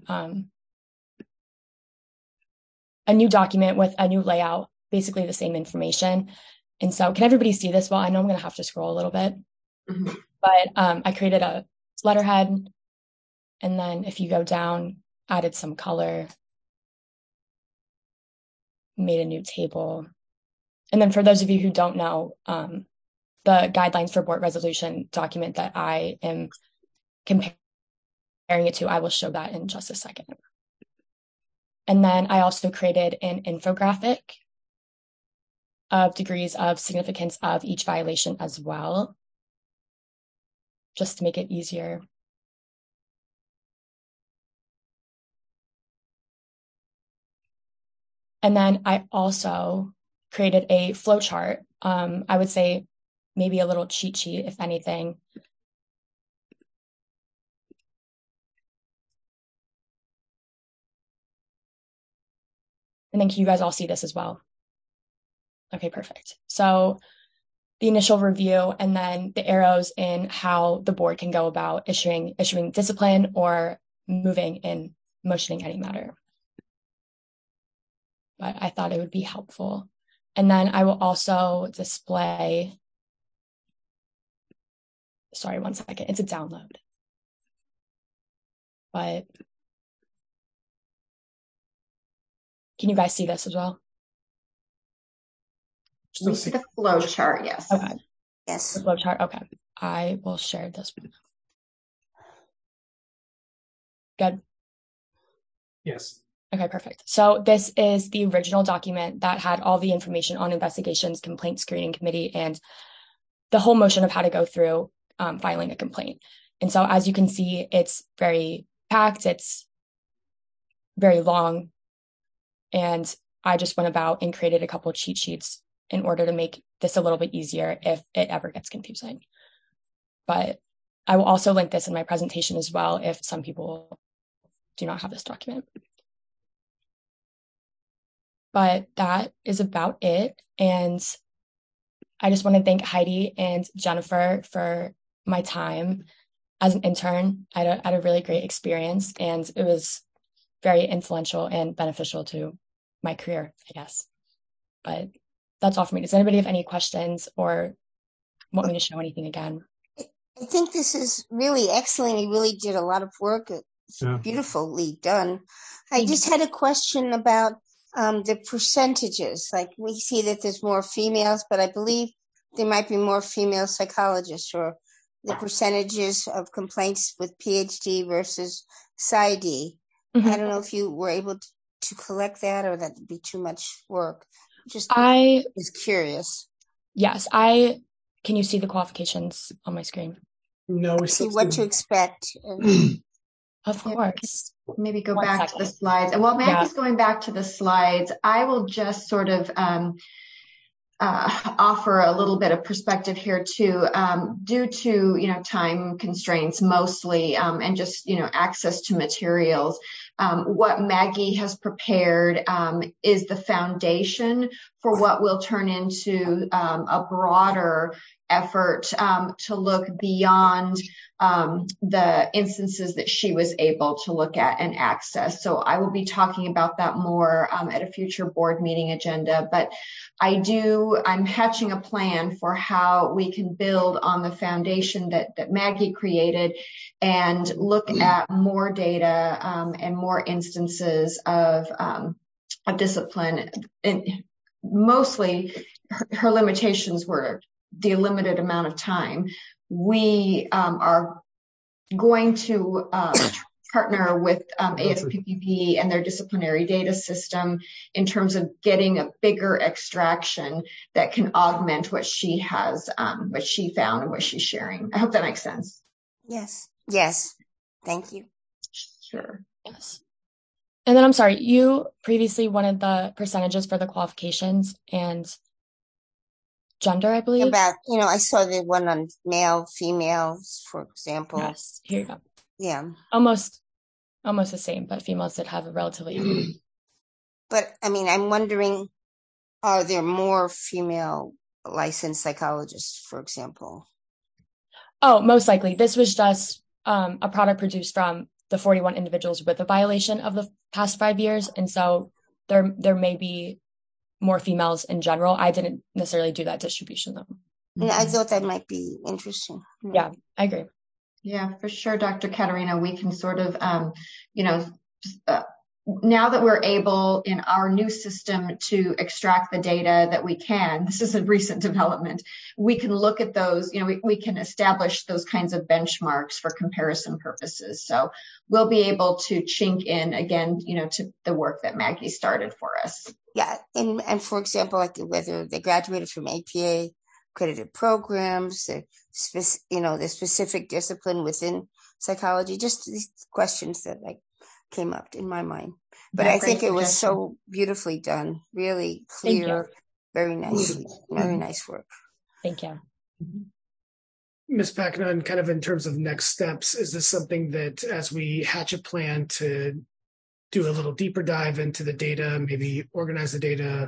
a new document with a new layout, basically the same information. And so can everybody see this? Well, I know I'm going to have to scroll a little bit, but I created a letterhead. And then if you go down, added some color, made a new table. And then for those of you who don't know, the guidelines for board resolution document that I am comparing it to, I will show that in just a second. And then I also created an infographic of degrees of significance of each violation as well, just to make it easier. And then I also created a flow chart. I would say maybe a little cheat sheet, if anything. And then can you guys all see this as well? Okay, perfect. So the initial review and then the arrows in how the board can go about issuing discipline or motioning any matter. But I thought it would be helpful. And then I will also display, sorry, one second, it's a download. But can you guys see this as well? We see the flow chart, yes. Okay. Yes. The flow chart, okay. I will share this. Good. Yes. Okay, perfect. So this is the original document that had all the information on investigations, complaint screening committee, and the whole motion of how to go through filing a complaint. And so as you can see, it's very packed, it's very long. And I just went about and created a couple of cheat sheets in order to make this a little bit easier if it ever gets confusing. But I will also link this in my presentation as well if some people do not have this document. But that is about it. And I just want to thank Heidi and Jennifer for my time as an intern. I had a really great experience, and it was very influential and beneficial to my career, I guess. But that's all for me. Does anybody have any questions or want me to show anything again? I think this is really excellent. You really did a lot of work. It's beautifully done. I just had a question about the percentages. Like, we see that there's more females, but I believe there might be more female psychologists, or the percentages of complaints with PhD versus PsyD. I don't know if you were able to collect that, or that would be too much work. I was curious. Yes, can you see the qualifications on my screen? No, we see what to expect. Of course. Maybe go back to the slides. And while Maggie's going back to the slides, I will just sort of offer a little bit of perspective here too, due to, time constraints mostly, and just, access to materials. What Maggie has prepared is the foundation for what will turn into a broader effort to look beyond the instances that she was able to look at and access. So I will be talking about that more at a future board meeting agenda, but I'm hatching a plan for how we can build on the foundation that Maggie created and look at more data and more instances of discipline. And mostly her limitations were the limited amount of time. We are going to partner with ASPPB and their disciplinary data system in terms of getting a bigger extraction that can augment what she has, what she found and what she's sharing. I hope that makes sense. Yes. Yes. Thank you. Sure. Yes. And then I'm sorry, you previously wanted the percentages for the qualifications and gender, I believe. About, I saw the one on male, females, for example. Yes, here you go. Yeah. Almost the same, but females did have a relatively. But I'm wondering, are there more female licensed psychologists, for example? Oh, most likely. This was just a product produced from the 41 individuals with a violation of the past 5 years. And so there may be more females in general. I didn't necessarily do that distribution though. And I thought that might be interesting. Yeah, I agree. Yeah, for sure, Dr. Katerina, we can sort of, now that we're able in our new system to extract the data that we can, this is a recent development, we can look at those, we can establish those kinds of benchmarks for comparison purposes. So we'll be able to chink in again, to the work that Maggie started for us. Yeah. And for example, like whether they graduated from APA accredited programs, the specific discipline within psychology, just these questions that came up in my mind. But I think it was so beautifully done, really clear, very nice work. Thank you. Ms. Pacnon, kind of in terms of next steps, is this something that as we hatch a plan to do a little deeper dive into the data, maybe organize the data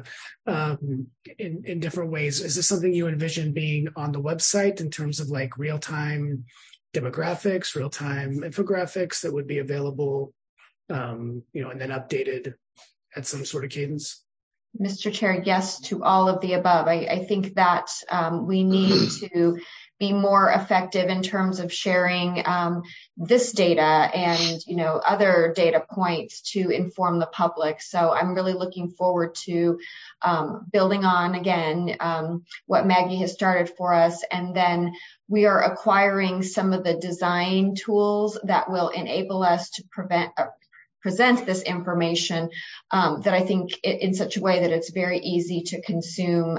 in different ways, is this something you envision being on the website in terms of like real-time demographics, real-time infographics that would be available and then updated at some sort of cadence? Mr. Chair, yes to all of the above. I think that we need to be more effective in terms of sharing this data and other data points to inform the public. So I'm really looking forward to building on again what Maggie has started for us, and then we are acquiring some of the design tools that will enable us to present this information that I think in such a way that it's very easy to consume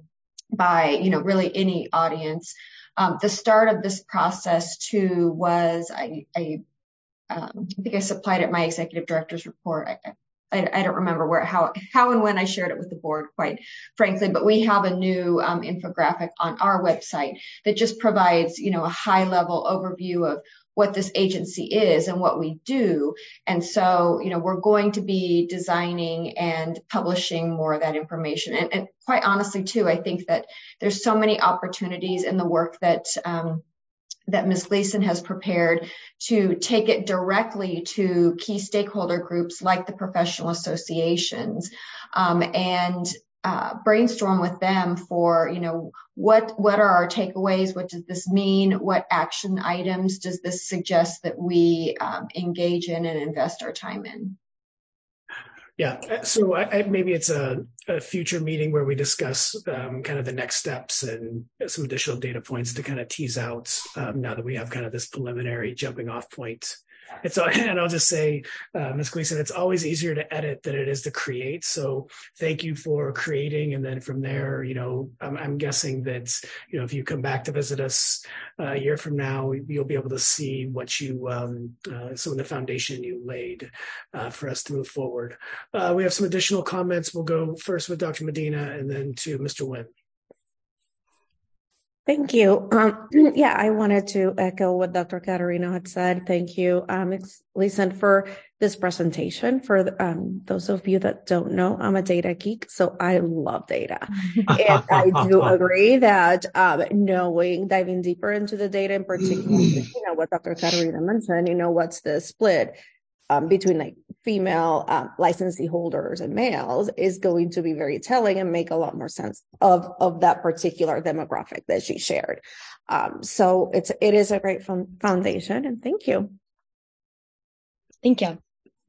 by really any audience. The start of this process too was I think I supplied it my executive director's report. I don't remember how and when I shared it with the board, quite frankly, but we have a new infographic on our website that just provides a high level overview of what this agency is and what we do. And so, we're going to be designing and publishing more of that information. And quite honestly, too, I think that there's so many opportunities in the work that Ms. Gleason has prepared to take it directly to key stakeholder groups like the professional associations and brainstorm with them for, what are our takeaways? What does this mean? What action items does this suggest that we engage in and invest our time in? Yeah, so maybe it's a future meeting where we discuss kind of the next steps and some additional data points to kind of tease out now that we have kind of this preliminary jumping off point. And I'll just say, Ms. Gleason, it's always easier to edit than it is to create. So thank you for creating. And then from there, I'm guessing that, if you come back to visit us a year from now, you'll be able to see what some of the foundation you laid for us to move forward. We have some additional comments. We'll go first with Dr. Medina and then to Mr. Nguyen. Thank you. I wanted to echo what Dr. Katerina had said. Thank you, Ms. Gleason, for this presentation. For those of you that don't know, I'm a data geek, so I love data. And I do agree that diving deeper into the data, in particular, what Dr. Katerina mentioned, what's the split between female licensee holders and males is going to be very telling and make a lot more sense of that particular demographic that she shared. So it is a great foundation, and thank you. Thank you.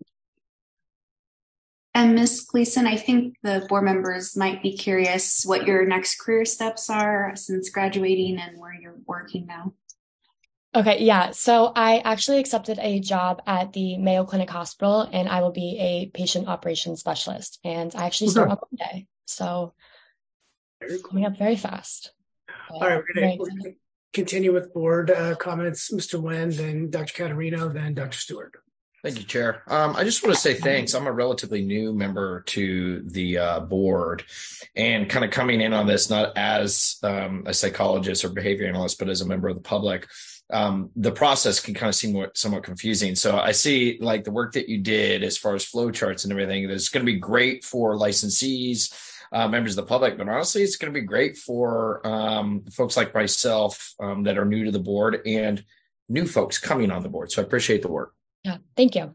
And Ms. Gleason, I think the board members might be curious what your next career steps are since graduating and where you're working now. Okay, yeah. So I actually accepted a job at the Mayo Clinic Hospital, and I will be a patient operations specialist. And I actually start on Monday. So coming up very fast. All right, we're going to continue with board comments. Mr. Nguyen, then Dr. Caterino, then Dr. Stewart. Thank you, Chair. I just want to say thanks. I'm a relatively new member to the board, and kind of coming in on this not as a psychologist or behavior analyst, but as a member of the public. The process can kind of seem somewhat confusing. So I see like the work that you did as far as flowcharts and everything, that's going to be great for licensees, members of the public, but honestly, it's going to be great for folks like myself that are new to the board and new folks coming on the board. So I appreciate the work. Yeah, thank you.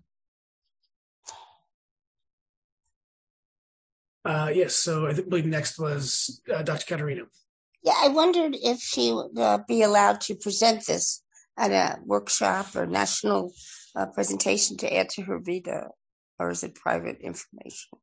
Yes, so I believe next was Dr. Caterino. Yeah, I wondered if she would be allowed to present this at a workshop or national presentation to add to her VITA, or is it private information?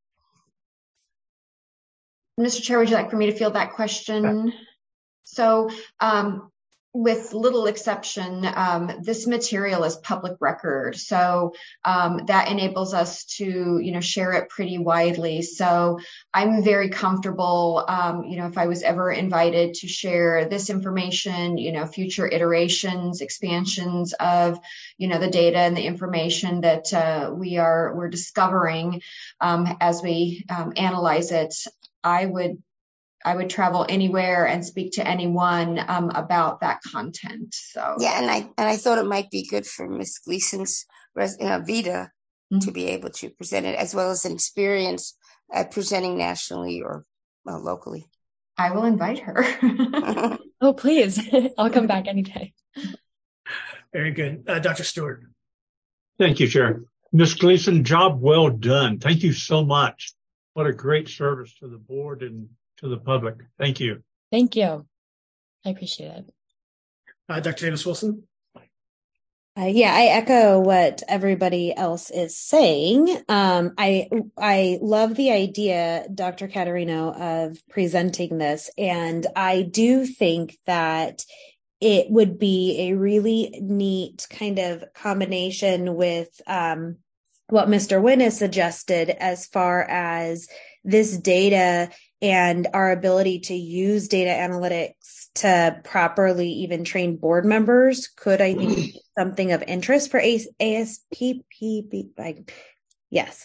Mr. Chair, would you like for me to field that question? So, with little exception, this material is public record. So that enables us to, share it pretty widely. So I'm very comfortable, if I was ever invited to share this information, future iterations, expansions of, the data and the information that we're discovering as we analyze it. I would travel anywhere and speak to anyone about that content. So yeah, and I thought it might be good for Ms. Gleason's VITA to be able to present it, as well as an experience at presenting nationally or locally. I will invite her. Oh, please! I'll come back anytime. Very good, Dr. Stewart. Thank you, Chair. Ms. Gleason, job well done. Thank you so much. What a great service to the board and to the public. Thank you. Thank you. I appreciate it. Dr. Davis-Wilson? Yeah, I echo what everybody else is saying. I love the idea, Dr. Caterino, of presenting this. And I do think that it would be a really neat kind of combination with what Mr. Nguyen has suggested as far as this data and our ability to use data analytics to properly even train board members could, I think, be something of interest for ASPP. Yes.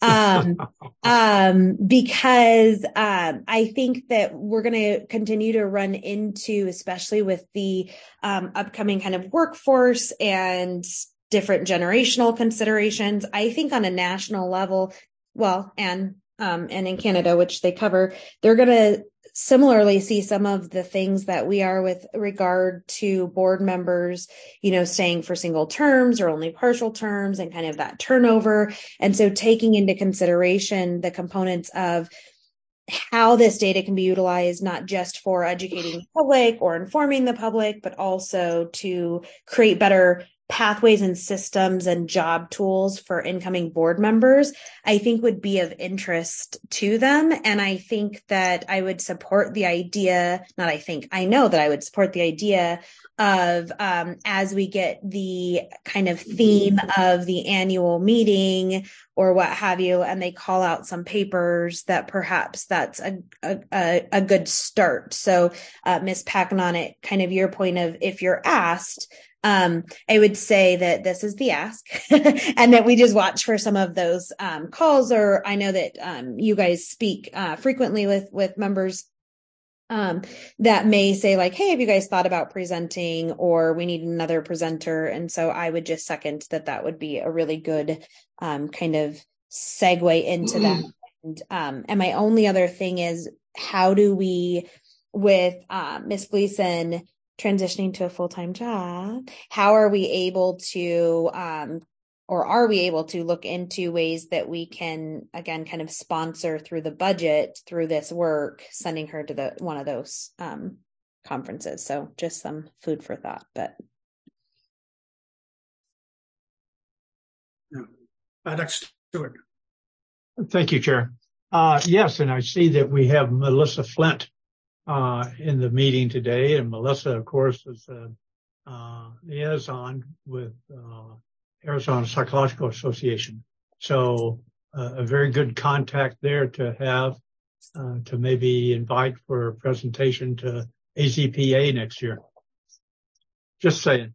Because I think that we're going to continue to run into, especially with the upcoming kind of workforce and different generational considerations. I think on a national level, and in Canada, which they cover, they're going to similarly see some of the things that we are with regard to board members, staying for single terms or only partial terms and kind of that turnover. And so taking into consideration the components of how this data can be utilized, not just for educating the public or informing the public, but also to create better pathways and systems and job tools for incoming board members, I think would be of interest to them. And I think that I would support the idea, I know that I would support the idea of, as we get the kind of theme of the annual meeting or what have you, and they call out some papers, that perhaps that's a good start. So, Ms. Packanon, kind of your point of, if you're asked, I would say that this is the ask and that we just watch for some of those calls, or I know that you guys speak frequently with members that may say like, hey, have you guys thought about presenting, or we need another presenter? And so I would just second that would be a really good kind of segue into that. And my only other thing is, how do we, with Ms. Gleason transitioning to a full-time job, how are we able to, or are we able to look into ways that we can, again, kind of sponsor through the budget, through this work, sending her to one of those conferences? So just some food for thought. But Dr. Stewart. Thank you, Chair. Yes, and I see that we have Melissa Flint in the meeting today. And Melissa, of course, is liaison with Arizona Psychological Association. So a very good contact there to have to maybe invite for a presentation to AZPA next year. Just saying.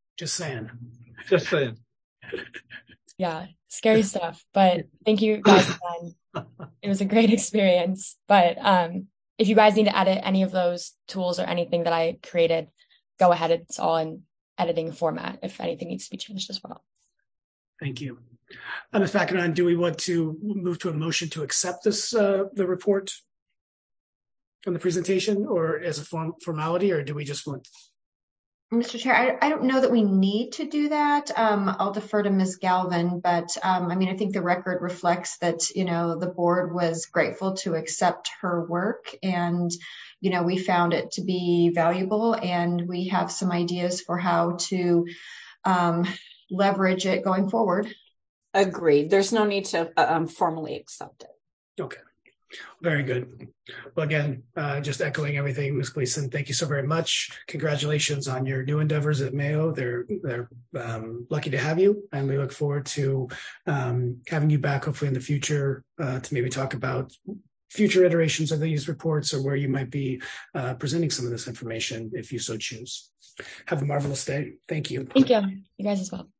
Yeah, scary stuff. But thank you guys again. It was a great experience. But if you guys need to edit any of those tools or anything that I created, go ahead. It's all in editing format if anything needs to be changed as well. Thank you. Ms. Vakanon, do we want to move to a motion to accept this the report from the presentation, or as a formality, or do we just want? Mr. Chair, I don't know that we need to do that. I'll defer to Ms. Galvin, but I think the record reflects that, the board was grateful to accept her work, and, we found it to be valuable, and we have some ideas for how to leverage it going forward. Agreed. There's no need to formally accept it. Okay. Very good. Well, again, just echoing everything, Ms. Gleason, thank you so very much. Congratulations on your new endeavors at Mayo. They're lucky to have you, and we look forward to having you back hopefully in the future to maybe talk about future iterations of these reports, or where you might be presenting some of this information if you so choose. Have a marvelous day. Thank you. Thank you. You guys as well.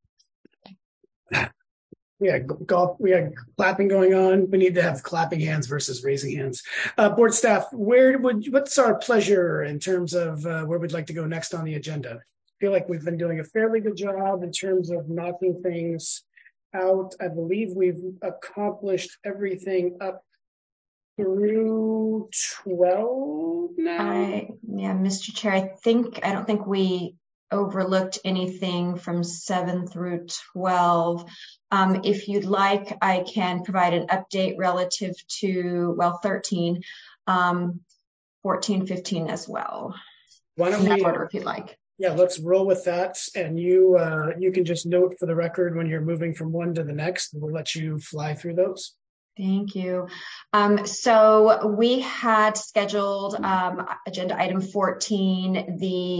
Yeah, golf. We had clapping going on. We need to have clapping hands versus raising hands. Board staff, what's our pleasure in terms of where we'd like to go next on the agenda? I feel like we've been doing a fairly good job in terms of knocking things out. I believe we've accomplished everything up through 12 now. Mr. Chair, I don't think we overlooked anything from 7 through 12. If you'd like, I can provide an update relative to 13, 14, 15 as well. Why don't we order if you'd like? Yeah, let's roll with that. And you can just note for the record when you're moving from one to the next, and we'll let you fly through those. Thank you. So we had scheduled agenda item 14,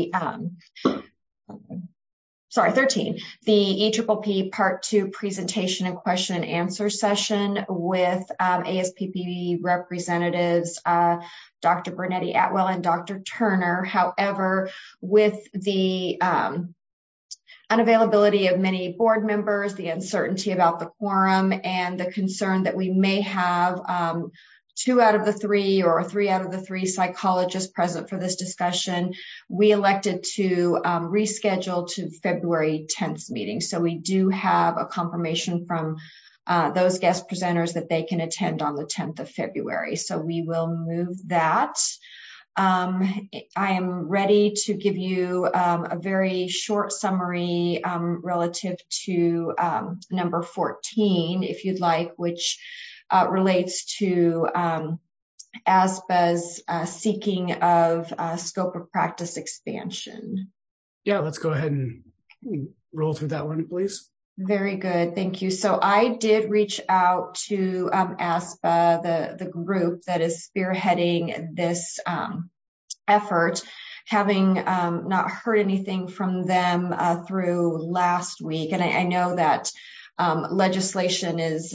13, the EPPP Part 2 presentation and question and answer session with ASPP representatives, Dr. Bernetti Atwell and Dr. Turner. However, with the unavailability of many board members, the uncertainty about the quorum, and the concern that we may have 2 out of the 3 or 3 out of the 3 psychologists present for this discussion, we elected to reschedule to February 10th meeting. So we do have a confirmation from those guest presenters that they can attend on the 10th of February. So we will move that. I am ready to give you a very short summary relative to number 14, if you'd like, which relates to ASPA's seeking of scope of practice expansion. Yeah, let's go ahead and roll through that one, please. Very good. Thank you. So I did reach out to ASPA, the group that is spearheading this effort, having not heard anything from them through last week. And I know that legislation is,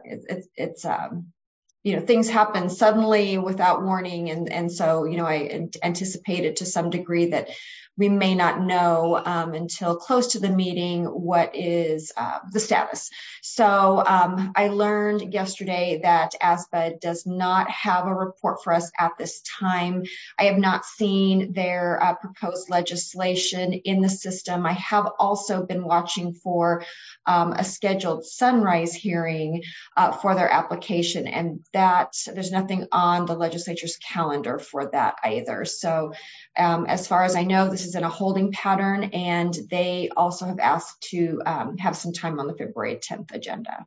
things happen suddenly without warning. And so, I anticipated to some degree that we may not know until close to the meeting what is the status. So I learned yesterday that ASPA does not have a report for us at this time. I have not seen their proposed legislation in the system. I have also been watching for a scheduled sunrise hearing for their application, and that there's nothing on the legislature's calendar for that either. So as far as I know, this is in a holding pattern, and they also have asked to have some time on the February 10th agenda.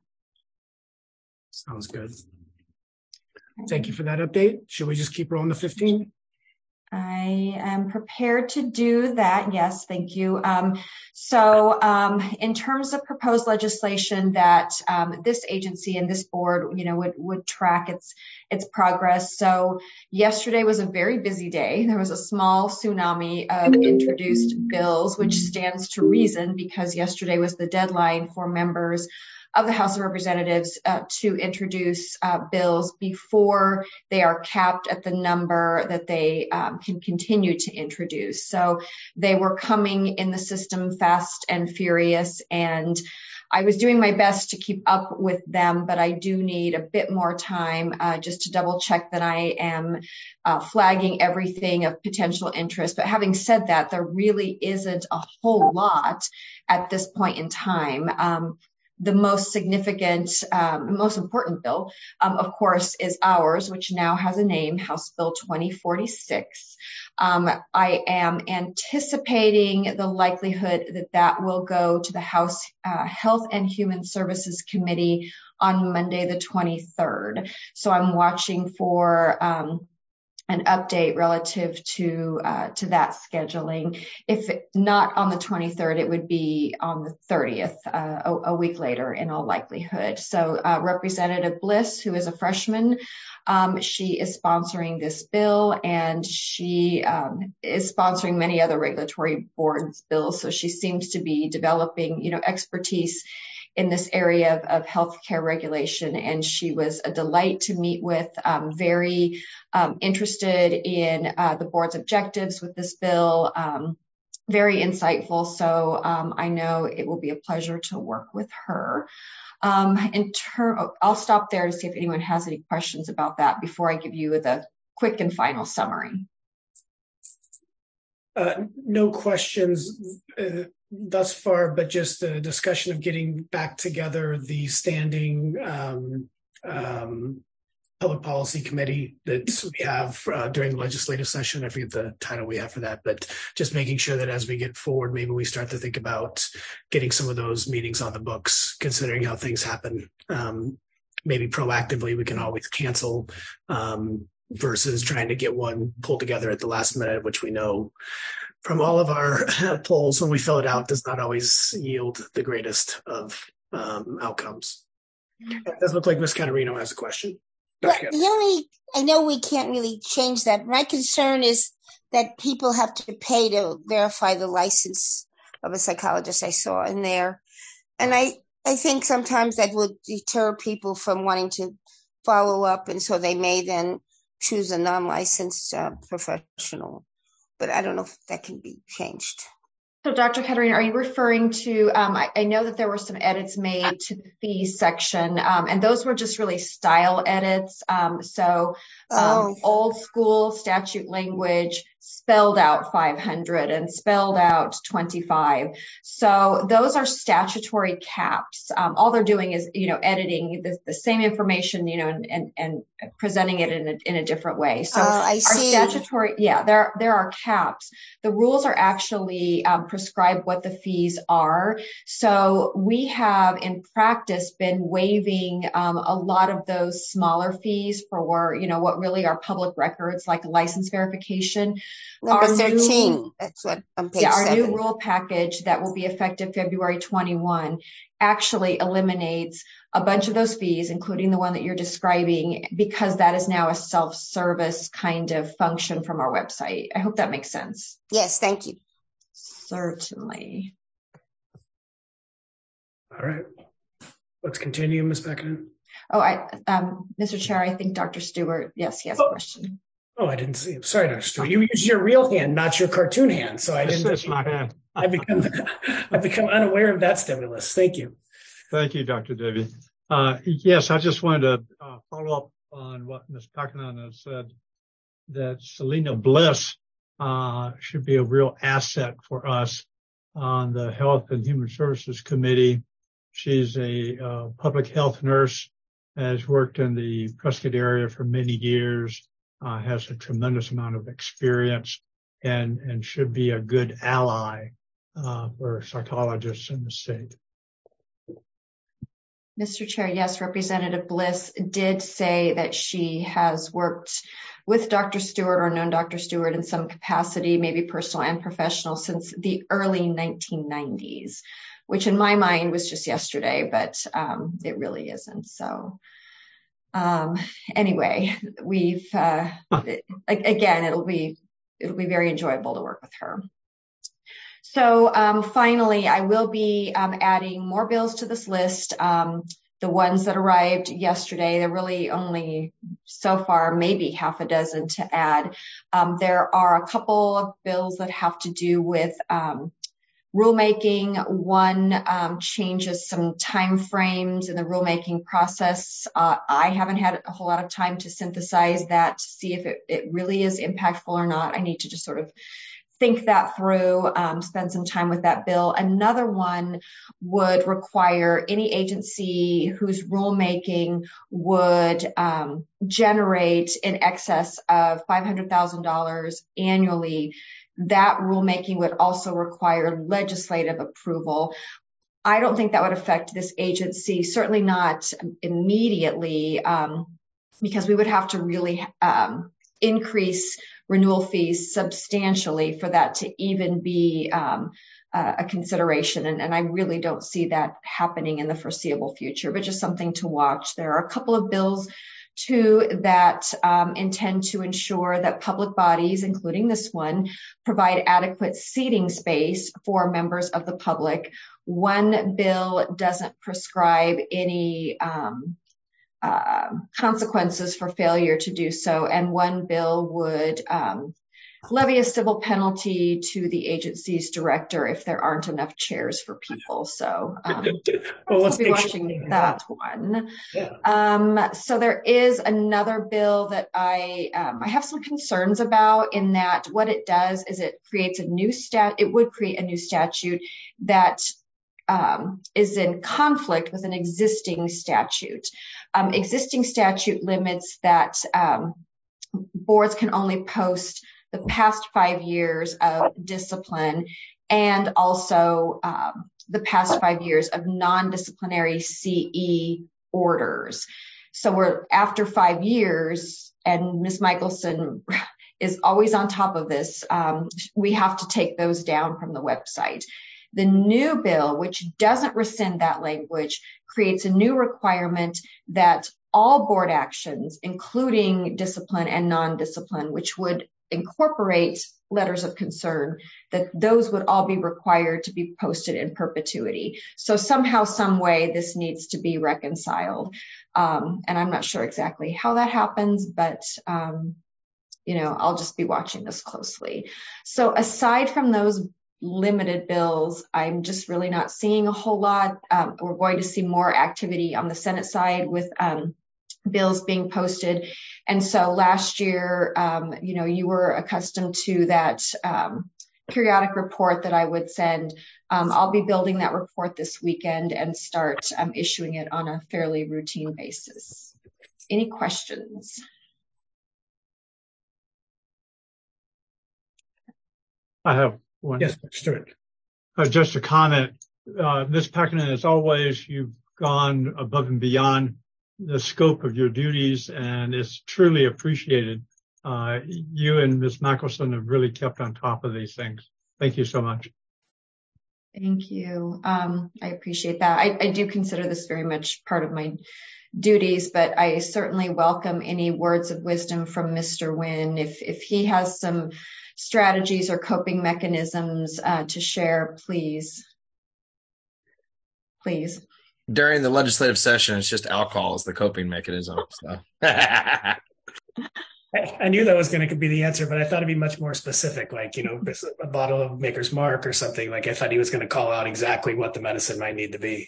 Sounds good. Thank you for that update. Should we just keep rolling to 15? I am prepared to do that. Yes, thank you. So in terms of proposed legislation that this agency and this board, would track its progress. So yesterday was a very busy day. There was a small tsunami of introduced bills, which stands to reason because yesterday was the deadline for members of the House of Representatives to introduce bills before they are capped at the number that they can continue to introduce. So they were coming in the system fast and furious, and I was doing my best to keep up with them, but I do need a bit more time just to double check that I am flagging everything of potential interest. But having said that, there really isn't a whole lot at this point in time. The most significant, most important bill, of course, is ours, which now has a name, House Bill 2046. I am anticipating the likelihood that will go to the House Health and Human Services Committee on Monday, the 23rd. So I'm watching for an update relative to that scheduling. If not on the 23rd, it would be on the 30th, a week later in all likelihood. So Representative Bliss, who is a freshman, she is sponsoring this bill, and she is sponsoring many other regulatory boards bills. So she seems to be developing, expertise in this area of healthcare regulation, and she was a delight to meet with, very interested in the board's objectives with this bill, very insightful. So I know it will be a pleasure to work with her. I'll stop there to see if anyone has any questions about that before I give you the quick and final summary. No questions thus far, but just a discussion of getting back together the standing public policy committee that we have during the legislative session. I forget the title we have for that, but just making sure that as we get forward, maybe we start to think about getting some of those meetings on the books, considering how things happen. Maybe proactively, we can always cancel versus trying to get one pulled together at the last minute, which we know from all of our polls when we fill it out does not always yield the greatest of outcomes. It does look like Ms. Caterino has a question. Well, I know we can't really change that. My concern is that people have to pay to verify the license of a psychologist I saw in there. And I think sometimes that would deter people from wanting to follow up. And so they may then choose a non-licensed professional. But I don't know if that can be changed. So Dr. Caterina, are you referring to, I know that there were some edits made to the fee section, and those were just really style edits. Old school statute language spelled out 500 and spelled out 25. So those are statutory caps. All they're doing is, editing the same information, and presenting it in a different way. So I see. Our statutory, there are caps. The rules are actually prescribe what the fees are. So we have in practice been waiving a lot of those smaller fees for, what really are public records like license verification. Number 13, that's what on page 7. Our new rule package that will be effective February 21 actually eliminates a bunch of those fees, including the one that you're describing, because that is now a self-service kind of function from our website. I hope that makes sense. Yes, thank you. Certainly. All right. Let's continue, Ms. Beckman. Mr. Chair, I think Dr. Stewart, yes, he has a question. Oh, I didn't see him. Sorry, Dr. Stewart. You used your real hand, not your cartoon hand. So I didn't. That's my hand. I've become unaware of that stimulus. Thank you. Thank you, Dr. Davey. Yes, I just wanted to follow up on what Ms. Beckman has said, that Selena Bliss should be a real asset for us on the Health and Human Services Committee. She's a public health nurse, has worked in the Prescott area for many years, has a tremendous amount of experience, and should be a good ally for psychologists in the state. Mr. Chair, yes, Representative Bliss did say that she has worked with Dr. Stewart or known Dr. Stewart in some capacity, maybe personal and professional, since the early 1990s, which in my mind was just yesterday, but it really isn't. So anyway, we've, again, it'll be very enjoyable to work with her. So finally, I will be adding more bills to this list. The ones that arrived yesterday, they're really only so far maybe half a dozen to add. There are a couple of bills that have to do with rulemaking. One changes some time frames in the rulemaking process. I haven't had a whole lot of time to synthesize that to see if it really is impactful or not. I need to just sort of think that through, spend some time with that bill. Another one would require any agency whose rulemaking would generate in excess of $500,000 annually. That rulemaking would also require legislative approval. I don't think that would affect this agency, certainly not immediately, because we would have to really increase renewal fees substantially for that to even be a consideration. And I really don't see that happening in the foreseeable future, but just something to watch. There are a couple of bills too that intend to ensure that public bodies, including this one, provide adequate seating space for members of the public. One bill doesn't prescribe any consequences for failure to do so, and one bill would levy a civil penalty to the agency's director if there aren't enough chairs for people. So we'll be watching that one. Yeah. So there is another bill that I have some concerns about, in that what it does is it creates a new it would create a new statute that is in conflict with an existing statute. Existing statute limits that boards can only post the past 5 years of discipline, and also the past 5 years of non-disciplinary CE orders. So we're after 5 years, and Ms. Michelson is always on top of this. We have to take those down from the website. The new bill, which doesn't rescind that language, creates a new requirement that all board actions, including discipline and non-discipline, which would incorporate letters of concern, that those would all be required to be posted in perpetuity. So somehow, some way, this needs to be reconciled. And I'm not sure exactly how that happens, but I'll just be watching this closely. So aside from those limited bills, I'm just really not seeing a whole lot. We're going to see more activity on the Senate side with bills being posted. And so last year, you were accustomed to that periodic report that I would send. I'll be building that report this weekend and start issuing it on a fairly routine basis. Any questions? I have one. Yes, Stuart. Just a comment. Ms. Pekkanen, as always, you've gone above and beyond the scope of your duties, and it's truly appreciated. You and Ms. Michelson have really kept on top of these things. Thank you so much. Thank you. I appreciate that. I do consider this very much part of my duties, but I certainly welcome any words of wisdom from Mr. Wynn. If he has some strategies or coping mechanisms to share, please. During the legislative session, it's just alcohol is the coping mechanism. So. I knew that was going to be the answer, but I thought it'd be much more specific, like, a bottle of Maker's Mark or something. Like, I thought he was going to call out exactly what the medicine might need to be.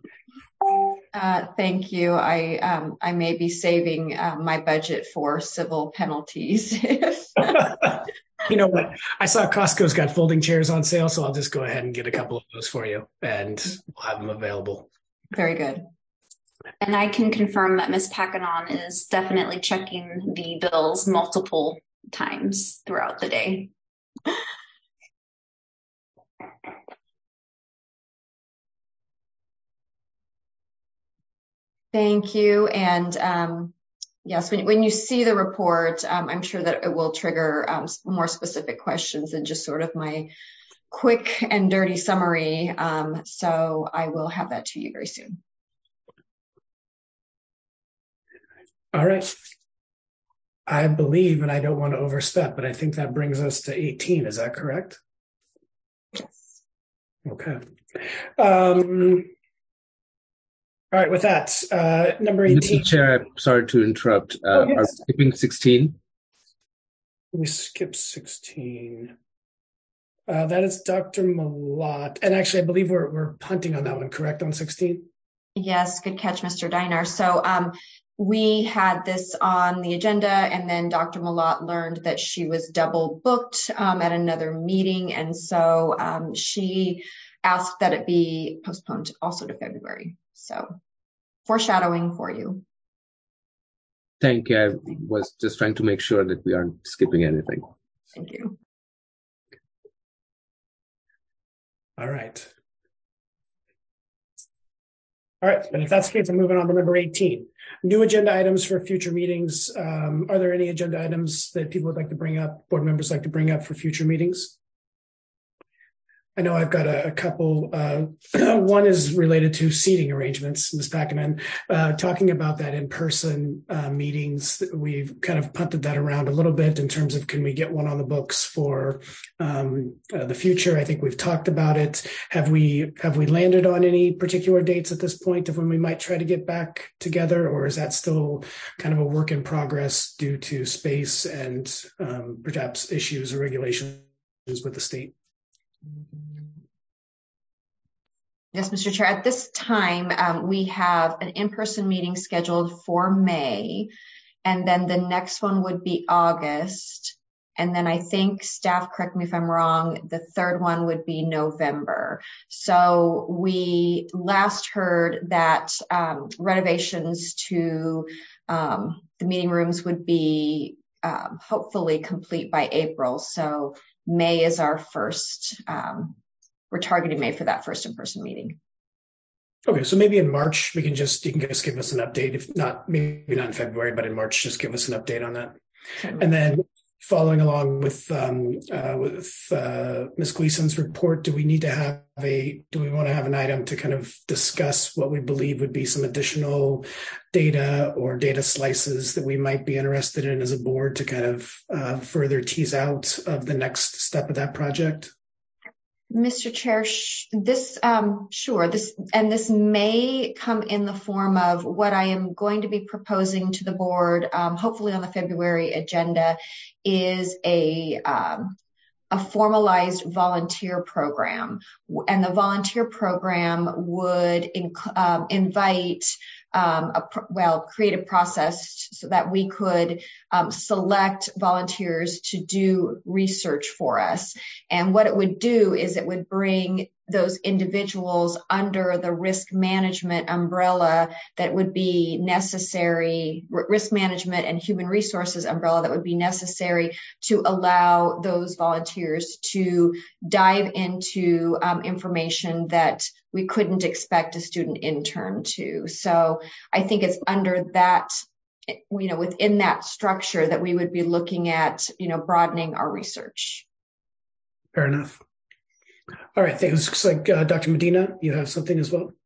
Thank you. I may be saving my budget for civil penalties. You know what? I saw Costco's got folding chairs on sale, so I'll just go ahead and get a couple of those for you, and we'll have them available. Very good. And I can confirm that Ms. Pekkanen is definitely checking the bills multiple times throughout the day. Thank you. And Yes, when you see the report, I'm sure that it will trigger more specific questions than just sort of my quick and dirty summary. So I will have that to you very soon. All right. I believe, and I don't want to overstep, but I think that brings us to 18. Is that correct? Yes. Okay. All right, with that, number 18. Mr. Chair, sorry to interrupt. Are we skipping 16? We skip 16. That is Dr. Malott. And actually, I believe we're punting on that one, correct, on 16? Yes, good catch, Mr. Dinar. So we had this on the agenda, and then Dr. Malott learned that she was double booked at another meeting. And so she asked that it be postponed also to February. So foreshadowing for you. Thank you. I was just trying to make sure that we aren't skipping anything. Thank you. All right. All right, and if that's the case, I'm moving on to number 18. New agenda items for future meetings. Are there any agenda items that people would like to bring up, board members like to bring up for future meetings? I know I've got a couple. One is related to seating arrangements, Ms. Packaman, talking about that in-person meetings. We've kind of punted that around a little bit in terms of can we get one on the books for the future. I think we've talked about it. Have we landed on any particular dates at this point of when we might try to get back together, or is that still kind of a work in progress due to space and perhaps issues or regulations with the state? Yes, Mr. Chair. At this time, we have an in-person meeting scheduled for May, and then the next one would be August. And then I think, staff, correct me if I'm wrong, the third one would be November. So we last heard that renovations to the meeting rooms would be hopefully complete by April. So May is our first, we're targeting May for that first in-person meeting. Okay, so maybe in March, you can just give us an update. If not, maybe not in February, but in March, just give us an update on that. Okay. And then following along with Ms. Gleason's report, do we want to have an item to kind of discuss what we believe would be some additional data or data slices that we might be interested in as a board to kind of further tease out of the next step of that project? Mr. Chair, this may come in the form of what I am going to be proposing to the board, hopefully on the February agenda, is a formalized volunteer program. And the volunteer program would invite, create a process so that we could select volunteers to do research for us. And what it would do is it would bring those individuals under the risk management umbrella that would be necessary, risk management and human resources umbrella that would be necessary to allow those volunteers to dive into information that we couldn't expect a student intern to. So I think it's under that, within that structure that we would be looking at, broadening our research. Fair enough. All right. It looks like Dr. Medina, you have something as well.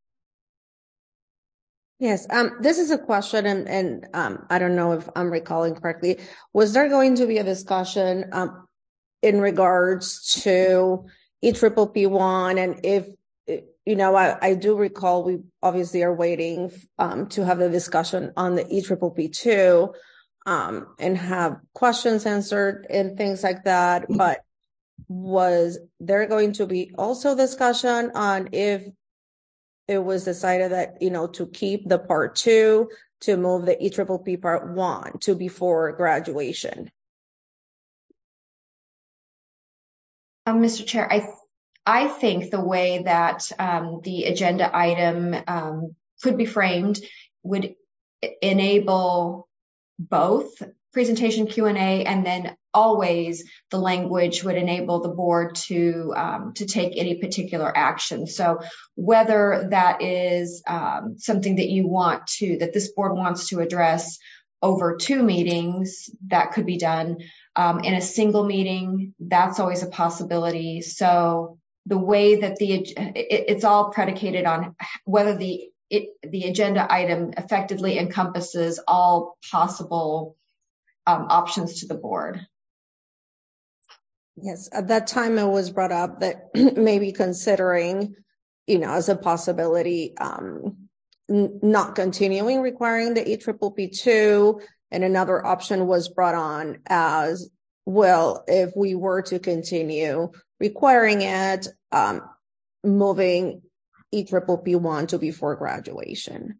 Yes. This is a question, and I don't know if I'm recalling correctly. Was there going to be a discussion in regards to EPPP1? And if, I do recall we obviously are waiting to have the discussion on the EPPP2 and have questions answered and things like that. But was there going to be also discussion on if it was decided that, to keep the part 2 to move the EPPP part 1 to before graduation? Mr. Chair, I think the way that the agenda item could be framed would enable both presentation Q&A, and then always the language would enable the board to take any particular action. So whether that is something that that this board wants to address over 2 meetings, that could be done. In a single meeting, that's always a possibility. So the way that it's all predicated on whether the agenda item effectively encompasses all possible options to the board. Yes, at that time it was brought up that maybe considering, as a possibility, not continuing requiring the EPPP2, and another option was brought on as well, if we were to continue requiring it, moving EPPP1 to before graduation.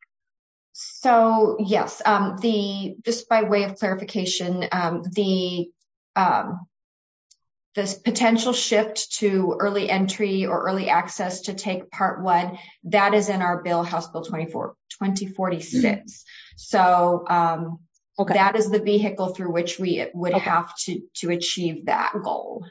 So yes, just by way of clarification, this potential shift to early entry or early access to take Part 1, that is in our bill, House Bill 2046. So that is the vehicle through which we would have to achieve that goal.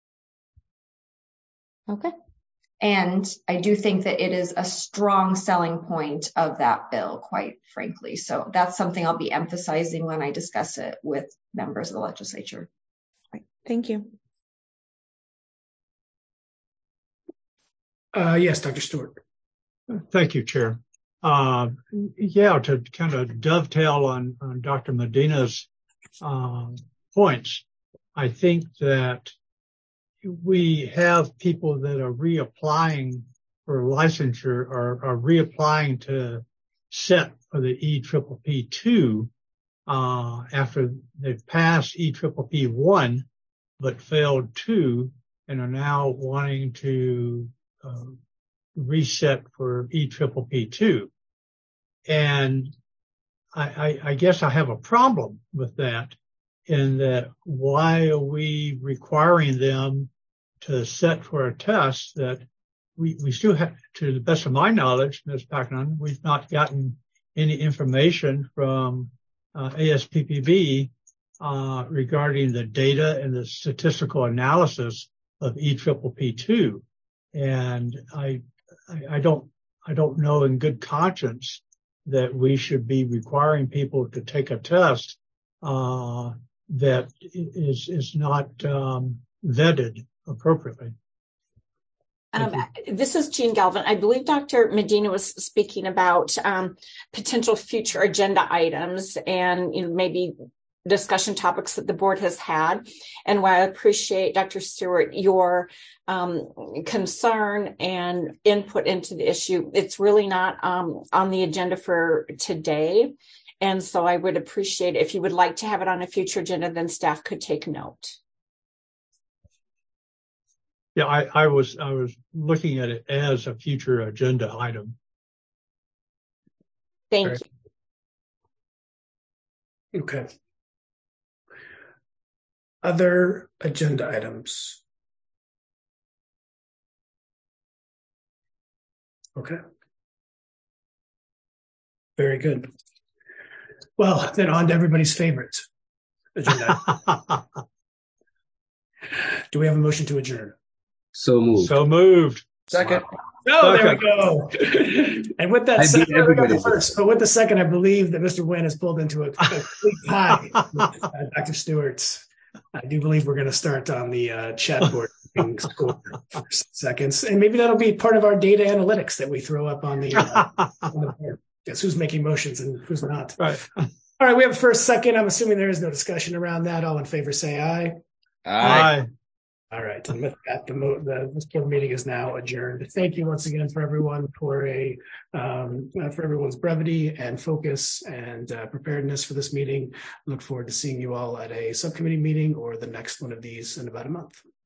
Okay. And I do think that it is a strong selling point of that bill, quite frankly. So that's something I'll be emphasizing when I discuss it with members of the legislature. Right. Thank you. Yes, Dr. Stewart. Thank you, Chair. To kind of dovetail on Dr. Medina's points, I think that we have people that are reapplying for licensure or are reapplying to set for the EPPP2 after they've passed EPPP1 but failed 2 and are now wanting to reset for EPPP2. And I guess I have a problem with that, in that why are we requiring them to set for a test that we still have, to the best of my knowledge, Ms. Packanon, we've not gotten any information from ASPPB regarding the data and the statistical analysis of EPPP2. And I don't know in good conscience that we should be requiring people to take a test that is not vetted appropriately. This is Jean Galvin. I believe Dr. Medina was speaking about potential future agenda items and maybe discussion topics that the board has had. And while I appreciate, Dr. Stewart, your concern and input into the issue, it's really not on the agenda for today. And so I would appreciate if you would like to have it on a future agenda, then staff could take note. Yeah, I was looking at it as a future agenda item. Thank you. Okay. Other agenda items? Okay. Very good. Well, then on to everybody's favorite agenda. Do we have a motion to adjourn? So moved. So moved. Second. Oh, there we go. And with that second, with the second, I believe that Mr. Nguyen has pulled into a complete tie with Dr. Stewart's. I do believe we're going to start on the chat board for seconds, and maybe that'll be part of our data analytics that we throw up on the board. Guess who's making motions and who's not. Right. All right, we have a first, second. I'm assuming there is no discussion around that. All in favor, say aye. Aye. All right, and with that, this board meeting is now adjourned. Thank you once again for everyone for everyone's brevity and focus and preparedness for this meeting. Look forward to seeing you all at a subcommittee meeting or the next one of these in about a month.